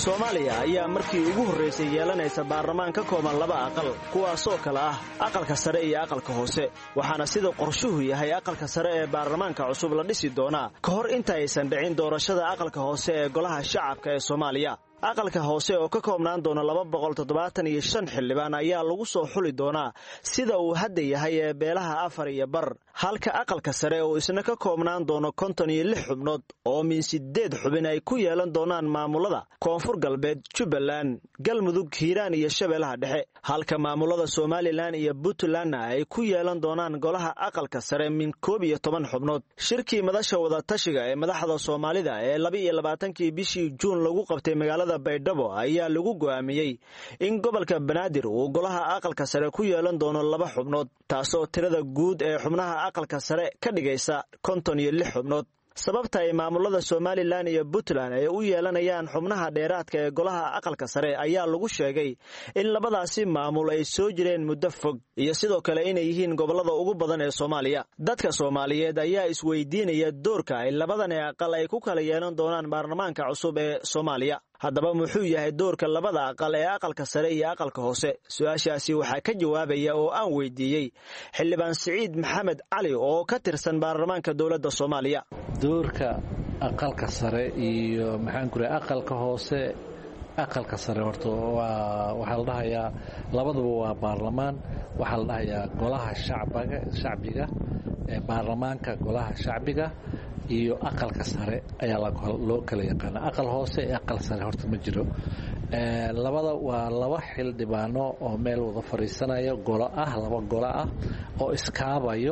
Speaker 9: soomaaliya ayaa markii ugu horraysay yeelanaysa baarlamaan ka kooban laba aqal kuwaasoo kale ah aqalka sare iyo aqalka hoose waxaana sida qorshuhu yahay aqalka sare ee baarlamaanka cusub la dhisi doonaa ka hor inta aysan dhicin doorashada aqalka hoose ee golaha shacabka ee soomaaliya aqalka hoose oo ka koobnaan doona laba boqol toddobaatan iyo shan xildhibaan ayaa lagu soo xuli doonaa sida uu hadda yahay ee beelaha afar iyo bar halka aqalka sare oo isna ka koobnaan doono konton iyo lix xubnood oo min sideed xubin ay ku yeelan doonaan maamulada koonfur galbeed jubbaland galmudug hiiraan iyo shabeellaha dhexe halka maamulada somalilan iyo puntlandna ay ku yeelan doonaan golaha aqalka sare min koob iyo toban xubnood shirkii madasha wadatashiga ee madaxda soomaalida ee laba iyo labaatankii bishii juun lagu qabtay magaalada baydhabo ayaa lagu go'aamiyey in gobolka banaadir uu golaha aqalka sare ku yeelan doono laba xubnood taasoo tirada guud ee xubnaha aqalka sare ka dhigaysa konton iyo lix xubnood sababta ay maamulada somalilan iyo puntland ay u yeelanayaan xubnaha dheeraadka ee golaha aqalka sare ayaa lagu sheegay in labadaasi maamul ay soo jireen muddo fog iyo sidoo kale inay yihiin gobolada ugu badan ee soomaaliya dadka soomaaliyeed ayaa isweydiinaya doorka ay labadan aqal ay ku kala yeelan doonaan baarlamaanka cusub ee soomaaliya haddaba muxuu yahay doorka labada aqal ee aqalka sare iyo aqalka hoose su-aashaasi waxaa ka jawaabaya oo aan weydiiyey xildhibaan siciid maxamed cali oo ka tirsan baarlamaanka dowladda soomaaliya
Speaker 10: doorka aqalka sare iyo maxaan ku rahay aqalka hoose aqalka sare horta waa waxaa la dhahayaa labaduba waa baarlamaan waxaa la dhahayaa golaha shacbiga shacbiga ee baarlamaanka golaha shacbiga iyo aqalka sare ayaa loo kala yaqaana aqal hoose iyo aqal sare horta ma jiro labada waa laba xildhibaano oo meel wada fadhiisanaya golo ah laba golo ah oo iskaabayo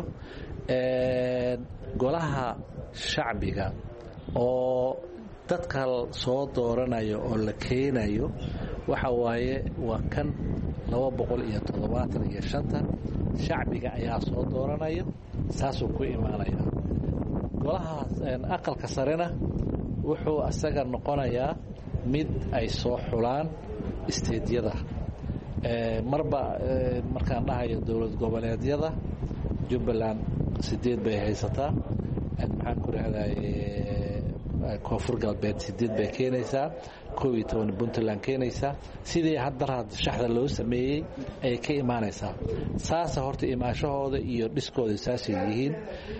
Speaker 10: golaha shacbiga oo dadka soo dooranayo oo la keenayo waxa waaye waa kan laba boqol iyo toddobaatan iyo shanta shacbiga ayaa soo dooranayo saasuu ku imaanaya golaha aqalka sarena wuxuu asaga noqonayaa mid ay soo xulaan isteedyada marba markaan dhahayo dowlad goboleedyada jubbaland sideed bay haysataa maxaan ku rahday koonfur galbeed sideed bay keenaysaa koob iyo toban puntland keenaysaa sidii haddana shaxda loo sameeyey ayay ka imaanaysaa saasa horta imaashahooda iyo dhiskooda saasay yihiin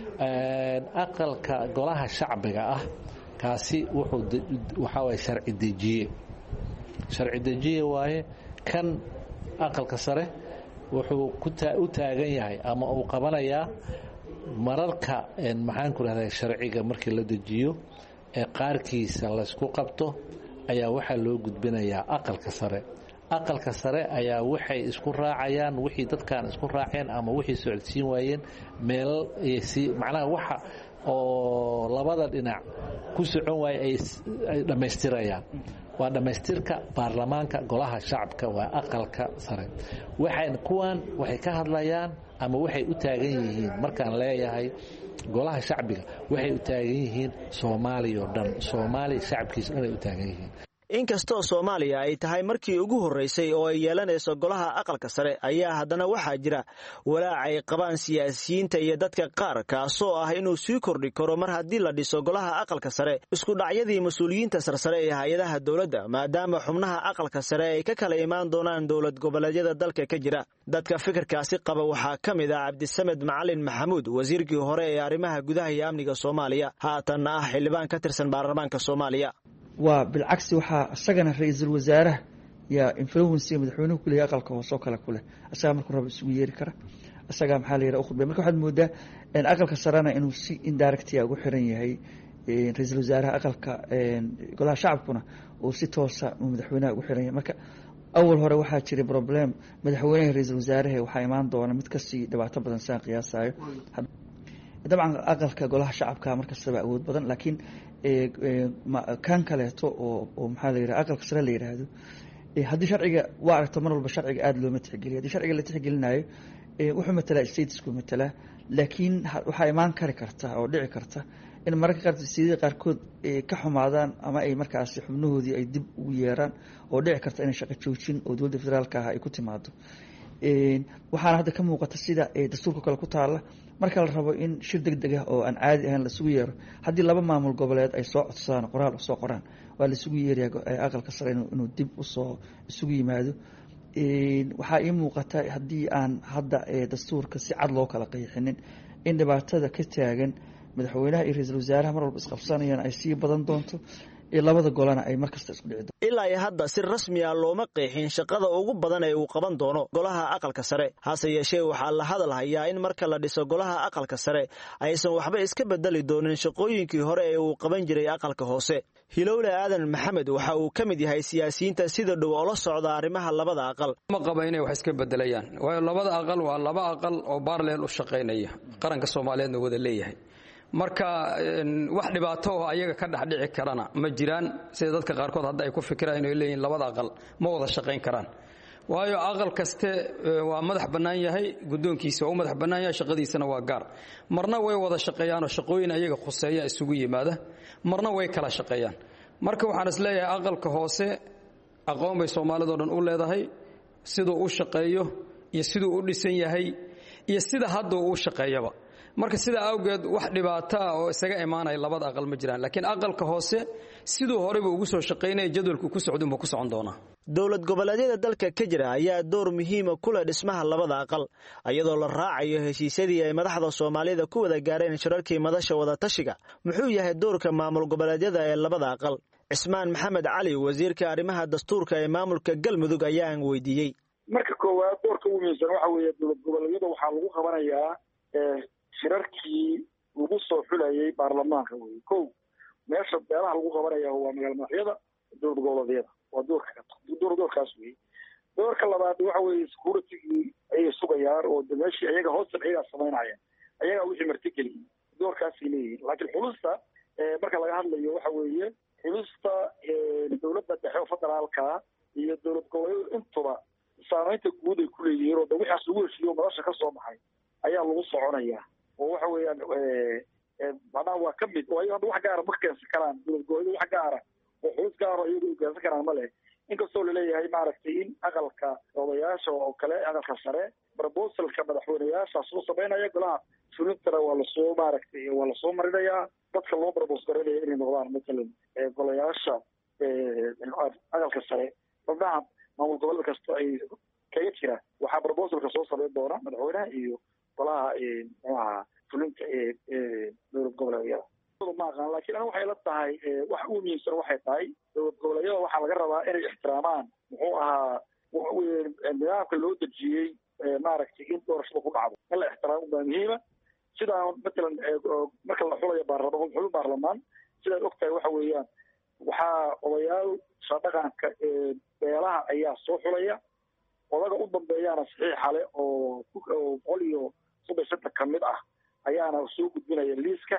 Speaker 10: aqalka golaha shacbiga ah kaasi wuxuu waxaa waye sharci dejiye sharci dejiye waaye kan aqalka sare wuxuu u taagan yahay ama uu qabanayaa mararka maxaan ku rahday sharciga markii la dejiyo ee qaarkiisa laysku qabto ayaa waxaa loo gudbinayaa aqalka sare aqalka sare ayaa waxay isku raacayaan wixii dadkan isku raaceen ama wixii socodsiin waayeen meel si macnaha waxa oo labada dhinac ku socon waaya ay dhammaystirayaan waa dhammaystirka baarlamaanka golaha shacabka waa aqalka sare waxay kuwan waxay ka hadlayaan ama waxay u taagan yihiin markaan leeyahay golaha shacbiga waxay u taagan yihiin Soomaaliya oo dhan Soomaaliya shacabkiisa inay u taagan yihiin
Speaker 9: inkastoo Soomaaliya ay tahay markii ugu horeysay oo ay yeelanayso golaha aqalka sare ayaa haddana waxaa jira walaac ay qabaan siyaasiyiinta iyo dadka qaar kaasoo ah inuu sii kordhi karo mar haddii la dhiso golaha aqalka sare isku dhacyadii mas-uuliyiinta sarsare ee hay-adaha dowladda maadaama xubnaha aqalka sare ay ka kala imaan doonaan dowlad goboleedyada dalka ka jira dadka fikirkaasi qaba waxaa ka mid ah cabdisamed macalin maxamuud wasiirkii hore ee arrimaha gudaha iyo amniga Soomaaliya haatanna ah xildhibaan ka tirsan baarlamaanka Soomaaliya
Speaker 11: waa bilcagsi waxaa isagana ra-iisul wasaaraha yaa influence madaxweynuhu ku leeyahay aqalka hoose oo kale ku leh asaga markuu rabo isugu yeeri kara asaga maxaa la yiraahdaa khudbad marka waxaad moodaa in aqalka sarana inuu si indirect ah ugu xiran yahay ra-iisul wasaaraha aqalka golaha shacabkuna uu si toosa madaxweynaha ugu xiran yahay marka awal hore waxaa jiray problem madaxweynaha ra-iisul wasaaraha waxaa imaan doona mid kasii dhibaato badan saan qiyaasayo dabcan aqalka golaha shacabka markastaba awood badan laakiin kan kaleeto oo oo maxaa la yiraahdaa aqalka sare la yiraahdo haddii sharciga waa aragto mar walba sharciga aada looma tixgeliyo haddii sharciga la tixgelinayo wuxuu matalaa statesku matalaa laakiin waxaa imaan kari karta oo dhici karta in mararka qaar sidii qaarkood ka xumaadaan ama ay markaasi xubnahoodii ay dib ugu yeeraan oo dhici karta inay shaqo joojin oo dowladda federaalka ah ay ku timaado waxaana hadda ka muuqata sida dastuurka kale ku taala marka la rabo in shir deg deg ah oo aan caadi ahayn lasugu yeero haddii laba maamul goboleed ay soo codsadaan qoraal usoo qoraan waa laisugu yeerayaa aqalka sare inuu dib usoo isugu yimaado waxaa ii muuqata haddii aan hadda dastuurka si cad loo kala qeexinin in dhibaatada ka taagan madaxweynaha iyo ra-iisul wasaaraha mar walba isqabsanayaan ay sii badan doonto labada golana ay markasta isku dhici doonto
Speaker 9: ilaa iyo hadda si rasmi ah looma qeexin shaqada ugu badan ee uu qaban doono golaha aqalka sare hase yeeshee waxaa la hadal hayaa in marka la dhiso golaha aqalka sare aysan waxba iska bedeli doonin shaqooyinkii hore ee uu qaban jiray aqalka hoose hilowle aadan maxamed waxa uu ka mid yahay siyaasiyiinta sida dhow oo la socda arrimaha labada aqal
Speaker 12: ma qaba inay wax iska bedelayaan waayo labada aqal waa laba aqal oo baarleel u shaqaynaya qaranka Soomaaliyeedna wada leeyahay marka wax dhibaato oo ayaga ka dhaxdhici karana ma jiraan sida dadka qaarkood hadda ay ku fikiraan inay leeyihiin labada aqal ma wada shaqayn karaan waayo aqal kaste waa madax bannaan yahay guddoonkiisa waa madax bannaan yahay shaqadiisana waa gaar marna way wada shaqeeyaan oo shaqooyin ayaga khuseeya isugu yimaada marna way kala shaqeeyaan marka waxaan is leeyahay aqalka hoose aqoon bay Soomaalidu dhan u leedahay sidoo uu shaqeeyo iyo sidoo uu dhisan yahay iyo sida hadda uu shaqeeyaba marka sida awgeed wax dhibaato ah oo isaga imaanay labada aqal ma jiraan laakiin aqalka hoose sidoo horeba ugu soo shaqeynay jadwalku ku socdo ma ku socon doona
Speaker 9: dawlad goboleedyada dalka ka jira ayaa door muhiim ah ku leh dhismaha labada aqal iyadoo la raacayo heshiisyadii ay madaxda Soomaalida ku wada gaareen shirarkii madasha wada tashiga muxuu yahay doorka maamul goboleedyada ee labada aqal Cismaan Maxamed Cali wasiirka arrimaha dastuurka ee maamulka Galmudug ayaan weydiiyay
Speaker 13: marka koowaad doorka ugu muhiimsan waxa weeye dawlad goboleedyada waxa lagu qabanayaa shirarkii lagu soo xulayay baarlamaanka weey kow meesha beelaha lagu qabanaya waa magaal madaxyada dowlad goboleedyada waa doorka door doorkaas weey doorka labaad waxa weeye security ay sugayaan oo meeshii ayaga hoosta ayaga sameynayaan ayaga wixii martigeli doorkaas inay laakiin xulusta marka laga hadlayo waxa weeye xulusta dowladda dhexe federaalka iyo dowlad goboleedyada intuba saameynta guud ay ku leeyihiin oo wixii ugu heshiiyo madasha ka soo baxay ayaa lagu soconayaa oo waxa weeyaan ee badan waa ka mid oo ay wax gaar ah markaysan karaan dowlad goboleed wax gaar ah oo xus gaar ah iyagu gaarsan karaan male inkastoo la leeyahay maaragtay in aqalka odayaasha oo kale aqalka sare proposalka madaxweynayaasha soo sameynaya golaha fulinta waa la soo maaragtay waa la soo marinayaa dadka loo propose gareeyo inay noqdaan midlan ee golayaasha ee aqalka sare xubnaha maamul goboleed kasta ay kaga jira waxa proposalka soo sameyn doona madaxweynaha iyo golaha ee waxa fulinta ee dowlad goboleedyada ma aqaan laakiin aniga waxay la tahay wax uu miisan waxay tahay dowlad goboleedyada waxaa laga rabaa inay ixtiraamaan muxuu ahaa nidaamka loo dejiyey maaragtay in doorashada ku dhacdo in la ixtiraamo baa muhiima sidaa matalan marka la xulayo baarlamaan xul baarlamaan sidaad ogtahay waxa weeyaan waxaa odayaal shaqaqanka beelaha ayaa soo xulaya odaga u dambeeyana saxiixa leh oo boqol iyo soddon shan ka mid ah ayaana soo gudbinaya liiska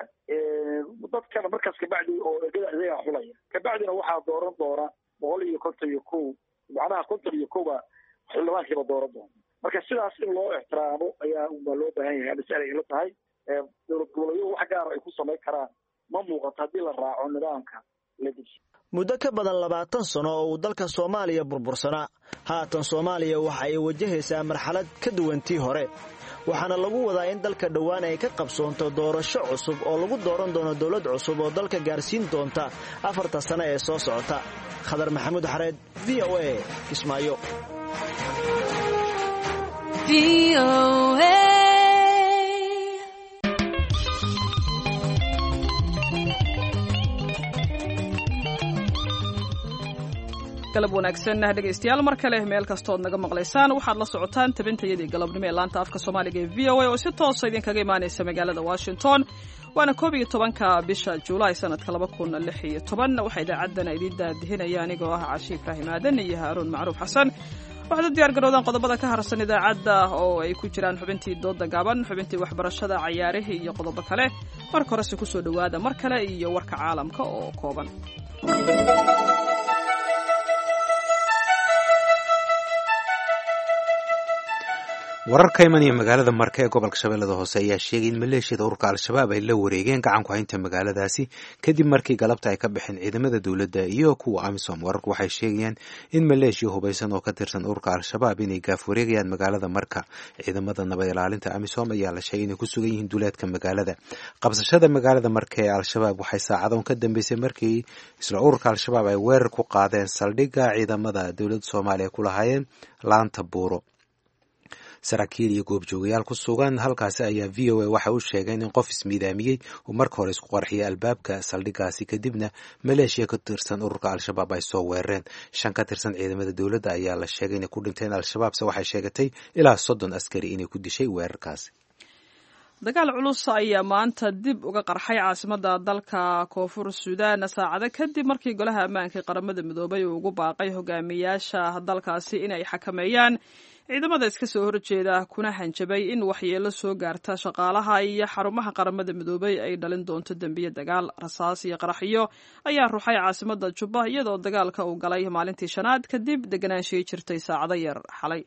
Speaker 13: dadkana markaas ka bacdi oo eegada ayaga xulaya ka bacdina waxaa dooran doona boqol iyo konton iyo kow macnaha konton iyo kowba xildhibaankiiba dooran doona marka sidaas in loo ixtiraamo ayaa baa loo baahan yahay hadda ay ila tahay dowlad goboleedyadu wax gaar ay ku samayn karaan ma muuqato haddii la raaco nidaamka la dejiyo
Speaker 9: muddo ka badan labaatan sano oo uu dalka Soomaaliya burbursanaa haatan Soomaaliya waxa ay wajahaysaa marxalad ka duwan tii hore waxaana lagu wadaa in dalka dhawaan ay ka qabsoonto doorasho cusub oo lagu dooran doono dawlad cusub oo dalka gaarsiin doonta afarta sano ee soo socota Khadar Maxamuud Xareed V O A Kismaayo V O A
Speaker 1: galab wanaagsan dhegeystayaal mar kale meel kastood naga maqlaysaan waxaad la socotaan tabintayadii galabnimo ee laanta afka Soomaaliga ee V O A oo si toos ah idinkaga imaanaysa magaalada Washington waana koob iyo tobanka bisha July sanadka laba kun lix iyo toban waxa idaacadan idin daadihinaya anigoo ah Caashi Ibraahim Aadan iyo Haaruun Macruuf Xasan waxaad diyaar garowdaan qodobada ka harsan idaacada oo ay ku jiraan xubintii dooda gaaban xubintii waxbarashada ciyaaraha iyo qodobo kale marka hore si ku soo dhawaada mar kale iyo warka caalamka oo kooban
Speaker 2: warar ka imanaya magaalada marka ee gobolka shabeellada hoose ayaa sheegay in maleeshiyada ururka al-shabaab ay la wareegeen gacanku haynta magaaladaasi kadib markii galabta ay ka baxeen ciidamada dowladda iyo kuwa amisom. wararku waxay sheegayaan in maleeshiya hubaysan oo ka tirsan ururka al-shabaab inay gaaf wareegayaan magaalada marka. ciidamada nabad ilaalinta amisom ayaa la sheegay inay ku sugan yihiin duleedka magaalada. qabsashada magaalada marka ee al-shabaab waxay saacadoon ka dambeysay markii isla ururka al-shabaab ay weerar ku qaadeen saldhigga ciidamada dowladda soomaaliya ku lahaayeen laanta buuro. saraakiil iyo goobjoogayaal ku sugan halkaasi ayaa v o a waxa u sheegeen in qof ismiidaamiyey uu marka hore isku qarxiyay albaabka saldhiggaasi kadibna maleeshiya ka tirsan ururka al-shabaab ay soo weerareen. shan ka tirsan ciidamada dowladda ayaa la sheegay inay ku dhinteen al-shabaabse waxay sheegatay ilaa soddon askari inay ku dishay weerarkaasi.
Speaker 1: dagaal culus ayaa maanta dib uga qarxay caasimada dalka koonfur suudaan saacado kadib markii golaha ammaanka ee qaramada midoobay uu ugu baaqay hogaamiyaasha dalkaasi inay xakameeyaan ciidamada iska soo horjeeda kuna hanjabay in waxyeelo soo gaarta shaqaalaha iyo xarumaha qaramada midoobay ay dhalin doonto dembiye dagaal. rasaas iyo qaraxyo ayaa ruxay caasimada Juba iyadoo dagaalka uu galay maalintii shanaad kadib deganaanshiye jirtay saacado yar xalay.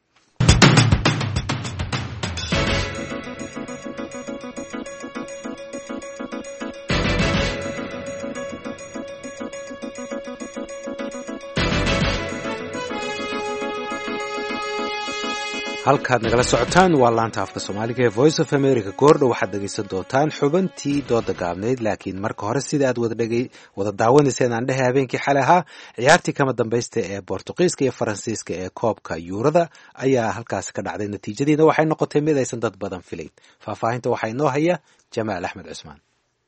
Speaker 2: halkaad nagala socotaan waa laanta afka soomaaliga ee voice of america. goordhow waxaad dhegaysan doontaan xubantii dooda gaabnayd, laakiin marka hore sida aad wada daawanayseen aan dhehe habeenkii xalay ahaa ciyaartii kama dambaysta ee bortuqiiska iyo faransiiska ee koobka yuurada ayaa halkaasi ka dhacday. natiijadiina waxay noqotay mid aysan dad badan filayn. faahfaahinta waxaa inoo haya jamaal axmed cusmaan.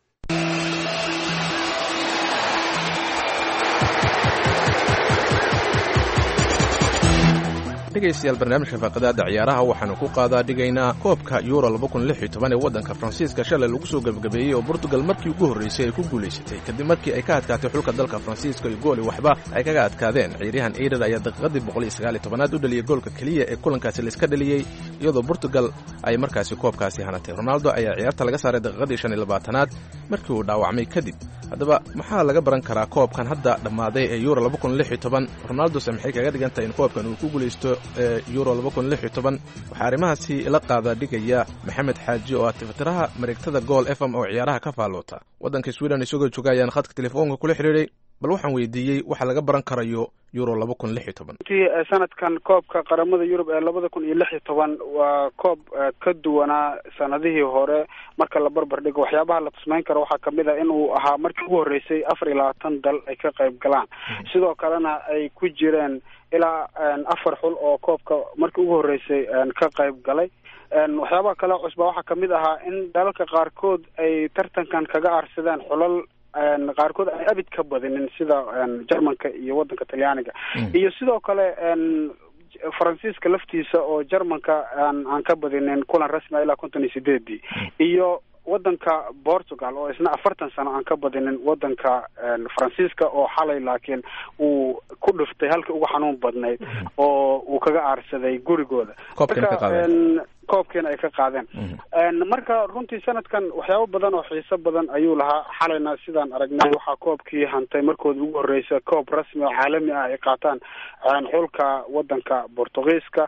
Speaker 14: dhegaystayaal barnaamijka faaqadaada ciyaaraha waxaanu ku qaadaa dhigaynaa koobka yuuro laba kun lix iyo toban ee waddanka faransiiska shalay lagu soo gebagabeeyey oo Portugal markii ugu horreysay ay ku guulaysatay kadib markii ay ka adkaatay xulka dalka faransiiska iyo gooli waxba ay kaga adkaadeen. ciyaaryahan Eider ayaa daqiiqadii boqol iyo sagaal iyo tobanaad u dhaliyay goolka keliya ee kulankaasi la iska dhaliyey iyadoo Portugal ay markaasi koobkaasi hanatay. Ronaldo ayaa ciyaarta laga saaray daqiiqadii shan iyo labaatanaad markii uu dhaawacmay kadib. haddaba maxaa laga baran karaa koobkan hadda dhammaaday ee yuuro laba kun lix iyo toban? Ronaldo se maxay kaga dhigan tahay in koobkan uu ku guulaysto ee yuuro laba kun lix iyo toban? waxaa arrimahaasi ila qaada dhigaya maxamed xaaji oo ah tifitiraha mareegtada gool f m oo ciyaaraha ka faalloota waddanka Sweden isagoo jooga ayaan khadka telefoonka kula xiriiray. bal waxaan weydiiyey waxa laga baran karayo euro laba kun lix iyo toban.
Speaker 15: sanadkan koobka qaramada Yurub ee labada kun iyo lix iyo toban waa koob ka duwanaa sanadihii hore marka la barbar dhigo. waxyaabaha la tusmeyn karo waxaa kamid ah in uu ahaa markii ugu horreysay afar iyo labaatan dal ay ka qayb galaan, sidoo kalena ay ku jireen ilaa afar xul oo koobka markii ugu horreysay ka qayb galay. waxyaabaha kale cusba waxaa kamid ahaa in dalalka qaarkood ay tartankan kaga aarsadeen xulal qaarkood aan abid ka badinin sida Jarmanka iyo waddanka Talyaaniga iyo sidoo kale Faransiiska laftiisa oo Jarmanka aan aan ka badinin kulan rasmi ah ilaa konton iyo sideed iyo waddanka Portugal oo isna afartan sano aan ka badinin waddanka Faransiiska oo xalay laakiin uu ku dhuftay halkii ugu xanuun badnayd oo uu kaga aarsaday gurigooda koobkeena ay ka qaadeen. marka runtii sanadkan waxyaabo badan oo xiiso badan ayuu lahaa. xalayna sidaan aragnay waxaa koobkii hantay markooda ugu horreysa koob rasmi oo caalami ah ay qaataan xulka waddanka Portugiiska,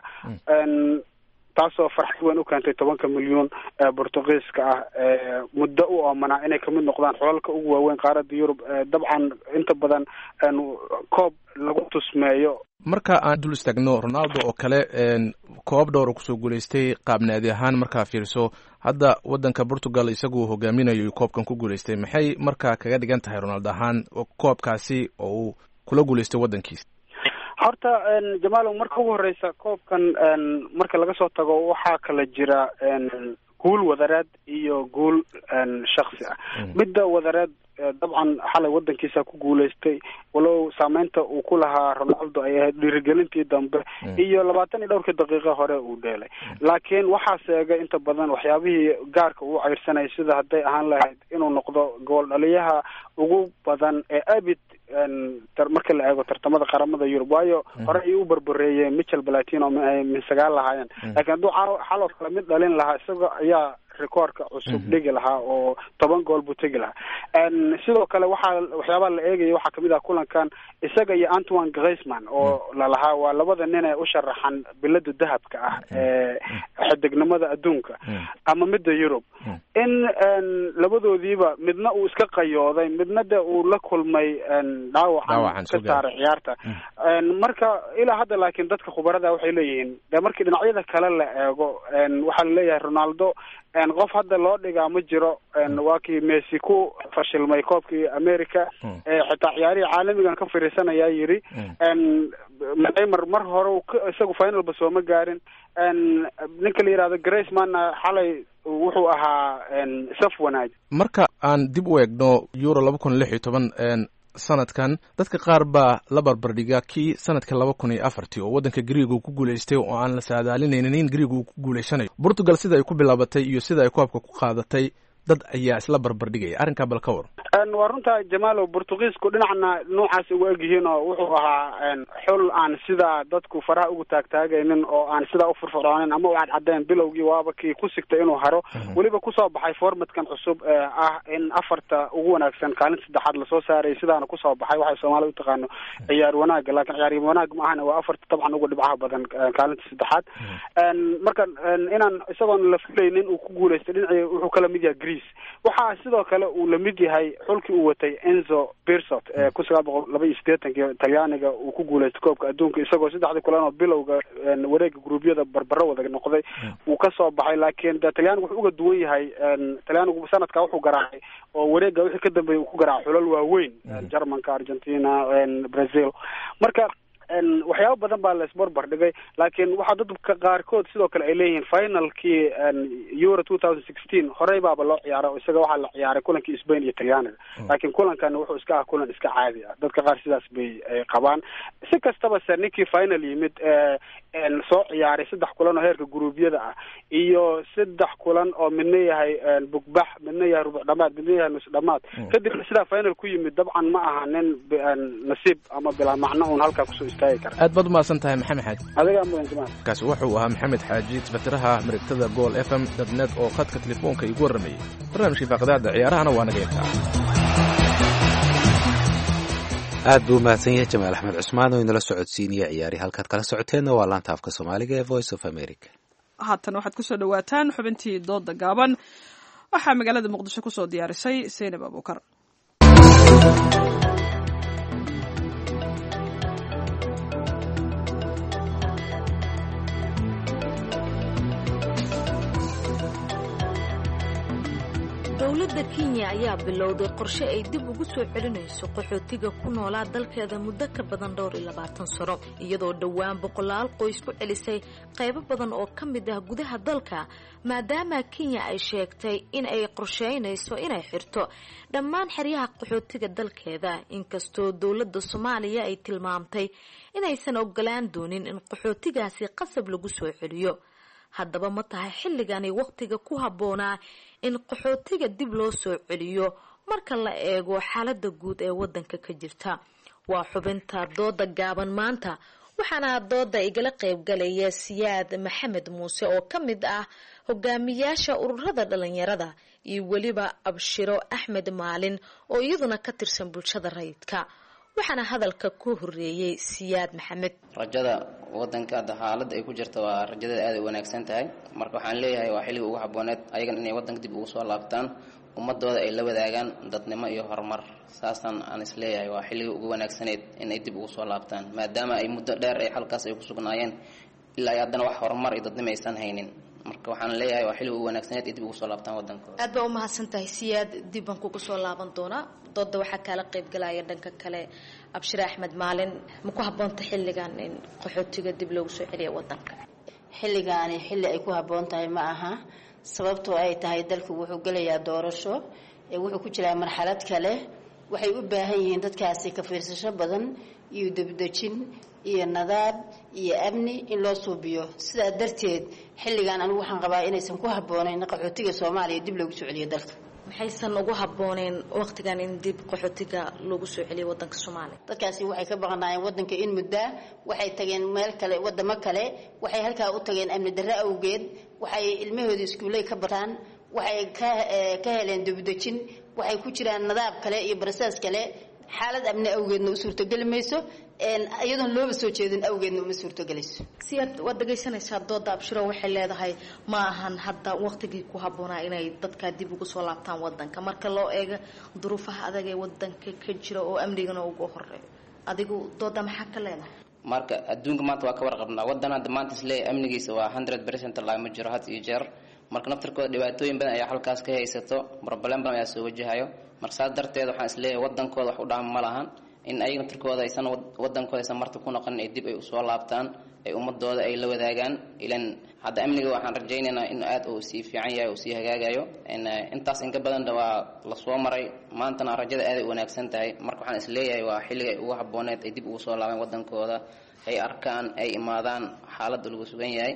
Speaker 15: taasoo farxad weyn u keentay tobanka milyan ee Portugiiska ah ee muddo u oomanaa inay kamid noqdaan xulalka ugu waaweyn qaaradda Yurub. dabcan inta badan koob lagu tusmeeyo.
Speaker 14: marka aan dul istaagno Ronaldo oo kale koob dhowr kusoo guulaystay qaabnaadi ahaan markaa fiirso hadda waddanka Portugal isagu hogaaminayo koobkan ku guulaystay, maxay markaa kaga dhigan tahay Ronaldo ahaan koobkaasi oo uu kula guulaystay waddankiisa?
Speaker 15: horta Jamaal, marka ugu horreysa koobkan marka laga soo tago waxaa kala jira guul wadareed iyo guul shakhsi ah. midda wadareed dabcan xalay waddankiisa ku guulaystay, walow saameynta uu ku lahaa Ronaldo ay ahayd dhiirigelintii dambe iyo labaatan iyo dhowrkii daqiiqo hore uu dheelay. laakiin waxaa seegay inta badan waxyaabihii gaarka uu cayrsanayay, sida hadday ahaan lahayd inuu noqdo gool dhaliyaha ugu badan ee abid marka la eego tartamada qaramada Yurub, waayo hore ay u barbareeyeen Michel Platini min sagaal lahaayeen, laakiin hadduu xaloo kale mid dhalin lahaa isaga ayaa rikoorka cusub dhigi lahaa oo toban gool buu tegi lahaa sidoo kale waxaa waxyaabaha la eegaya waxaa kamid ah kulankan isaga iyo Antoine Griezmann oo lalahaa waa labada nin ee u sharaxan bilada dahabka ah ee xidignimada adduunka ama midda Europe in labadoodiiba midna uu iska qayooday midna de uu la kulmay dhaawacan ka saaray ciyaarta marka ilaa hadda laakiin dadka khubarada waxay leeyihiin de markii dhinacyada kale la eego waxaa la leeyahay Ronaldo qof hadda loo dhigaa ma jiro waa kii Messi ku fashilmay koobkii America xitaa ciyaarihii caalamigan ka fariisanaya yiri Neymar mar hore isagu final ba soo ma gaarin ninka la yiraahdo Griezmann xalay wuxuu ahaa saf wanaag
Speaker 14: marka aan dib u eegno Euro laba kun iyo lix iyo toban sanadkan dadka qaar baa la barbardhiga kii sanadka laba kun iyo afar oo wadanka Greece uu ku guuleystay oo aan la saadaalinaynin in Greece uu ku guuleysanayo Portugal sida ay ku bilaabatay iyo sida ay koobka ku qaadatay dad ayaa isla barbardhigay arrinka bal ka war
Speaker 15: waa runta Jamaalo Portugiisku dhinacna noocaas ugu egyihiin oo wuxuu ahaa xul aan sida dadku faraha ugu taagtaagaynin oo aan sida u furfuraanin ama u cadcadeen bilowgii waaba kii ku sigtay inuu haro waliba ku soo baxay formatkan cusub ee ah in afarta ugu wanaagsan kaalin saddexaad la soo saaray sidaana ku soo baxay waxa Soomaaliya u taqaano ciyaar wanaag laakiin ciyaar wanaag ma ahna waa afarta tabcan ugu dhibcaha badan kaalinta saddexaad marka inaan isagoon la filaynin uu ku guuleystay dhinacii wuxuu kala mid yahay Greece waxa sidoo kale uu la mid yahay xulkii uu watay Enzo Bersot ee ku sagaal boqol laba iyo siddeetan Talyaaniga uu ku guuleystay koobka adduunka isagoo saddexda kulan oo bilowga wareegga gruubyada barbaro wada noqday uu ka soo baxay laakiin Talyaanigu wuxuu uga duwan yahay Talyaanigu sanadka wuxuu garaacay oo wareegga wixii ka dambeeyay uu ku garaacay xulal waaweyn Jarmalka Argentina Brazil marka waxyaabo badan baa la isbarbar dhigay laakiin waxa dadka qaarkood sidoo kale ay leeyihiin finalkii Euro twenty sixteen horey baaba loo ciyaaray isaga waxa la ciyaaray kulankii Spain iyo Talyaaniga laakiin kulankan wuxuu iska ah kulan iska caadi ah dadka qaar sidaas bay qabaan si kastaba ninkii final yimid een soo ciyaaray saddex kulan oo heerka gruubyada ah iyo saddex kulan oo midna yahay bugbax midna yahay rubuc dhamaad midna yahay nus dhamaad kadib sida final ku yimid dabcan ma aha nin nasiib ama bila macno oo halka ku soo
Speaker 14: aad baad umaasan tahay maxamed xaaji
Speaker 15: adiga mudan jamaal
Speaker 14: kaasi wuxuu ahaa maxamed xaaji tifatiraha marigtada gool f m dadnet oo khadka telefoonka igu warramayay barnaamijkii faaqadaada ciyaarahana waa naga yarkaa
Speaker 2: aad buu umahadsan yahay jamaal axmed cusmaan oo inala socodsiinaya ciyaari halkaad kala socoteenna waa laanta afka soomaaliga ee voice of america
Speaker 1: haatan waxaad kusoo dhawaataan xubintii dooda gaaban waxaa magaalada muqdisho kusoo diyaarisay Seynab Abuukar
Speaker 16: dowladda Kenya ayaa bilowday qorshe ay dib ugu soo celinayso qaxootiga ku noolaa dalkeeda muddo ka badan dhowr iyo labaatan sano iyadoo dhowaan boqolaal qoys ku celisay qaybo badan oo ka mid ah gudaha dalka maadaama Kenya ay sheegtay in ay qorsheynayso inay xirto dhammaan xeryaha qaxootiga dalkeeda inkastoo dowladda Soomaaliya ay tilmaamtay inaysan ogolaan doonin in qaxootigaasi qasab lagu soo celiyo haddaba ma tahay xilligan waqtiga ku habboonaa in qaxootiga dib loo soo celiyo marka la eego xaaladda guud ee wadanka ka jirta waa xubinta dooda gaaban maanta waxaana dooda igala qayb galaya Siyaad Maxamed Muuse oo ka mid ah hogaamiyaasha ururada dhalinyarada iyo waliba Abshiro Axmed Maalin oo iyaduna ka tirsan bulshada rayidka waxaana hadalka ku horeeyay Siyaad Maxamed
Speaker 17: rajada wadanka xaaladda ay ku jirto waa rajada aad u wanaagsan tahay marka waxaan leeyahay waa xilliga ugu habooneed ayagan inay wadanka dib ugu soo laabtaan ummadooda ay la wadaagaan dadnimo iyo horumar saasan aan is leeyahay waa xilliga ugu wanaagsaneed inay dib ugu soo laabtaan maadaama ay muddo dheer ay halkaas ay ku sugnaayeen ilaa haddana wax horumar iyo dadnimo aysan haynin marka waxaan leeyahay waa xilliga ugu wanaagsaneed ay dib ugu soo laabtaan wadankooda
Speaker 16: aad baa u mahadsantahay Siyaad dib baan kugu soo laaban doonaa dooda waxaa kala qayb galaya dhanka kale Abshir Axmed Maalin ma ku habboonta xilligan in qaxootiga dib loogu soo celiyo wadanka
Speaker 18: xilligaani xilli ay ku habboon tahay ma aha sababtoo ay tahay dalku wuxuu galayaa doorasho ee wuxuu ku jiraa marxalad kale waxay u baahan yihiin dadkaasi ka fiirsasho badan iyo dibdejin iyo nadaab iyo amni in loo suubiyo sidaa darteed xilligan anigu waxaan qabaa inaysan ku habboonayn qaxootiga Soomaaliya dib loogu soo celiyo dalka
Speaker 16: maxaysan ugu habbooneen waqtigan in dib qaxootiga loogu soo celiyo wadanka Soomaaliya
Speaker 18: dadkaasi waxay ka baqanayeen wadanka in muddo waxay tageen meel kale wadamo kale waxay halka u tageen amni darro awgeed waxay ilmahooda iskuulay ka bartaan waxay ka ka heleen dibudejin waxay ku jiraan nadaab kale iyo barasaas kale xaalad amni awgeedna u suurtageli mayso iyadoon looba soo jeedin awgeedna uma suurtagelayso
Speaker 16: si aad waad dhegaysanaysaa dooda abshiro waxay leedahay ma ahan hadda waqtigii ku habboonaa inay dadka dib ugu soo laabtaan wadanka marka loo eego duruufaha adag ee wadanka ka jira oo amnigana ugu horeeyo adigu dooda maxaa ka leedahay
Speaker 17: marka adduunka maanta waa ka warqabnaa wadan hadda maanta isleeyahay amnigiisa waa hundred percent lama jiro had iyo jeer marka naftarkooda dhibaatooyin badan ayaa halkaas ka haysato problem badan ayaa soo wajahayo marka saas darteed waxaan isleeyahay wadankooda wax u dhaama ma lahan in ayaga naftarkooda aysan wadankooda aysan marta ku noqonin ay dib ay usoo laabtaan ay ummadooda ay la wadaagaan ilan hadda amniga waxaan rajaynaynaa in aad uu sii fiican yahay uu sii hagaagayo intaas inka badanna waa lasoo maray maantana rajada aad ay wanaagsan tahay marka waxaan isleeyahay waa xilliga ay ugu habbooneed ay dib ugu soo laabaan wadankooda ay arkaan ay imaadaan xaaladda lagu sugan yahay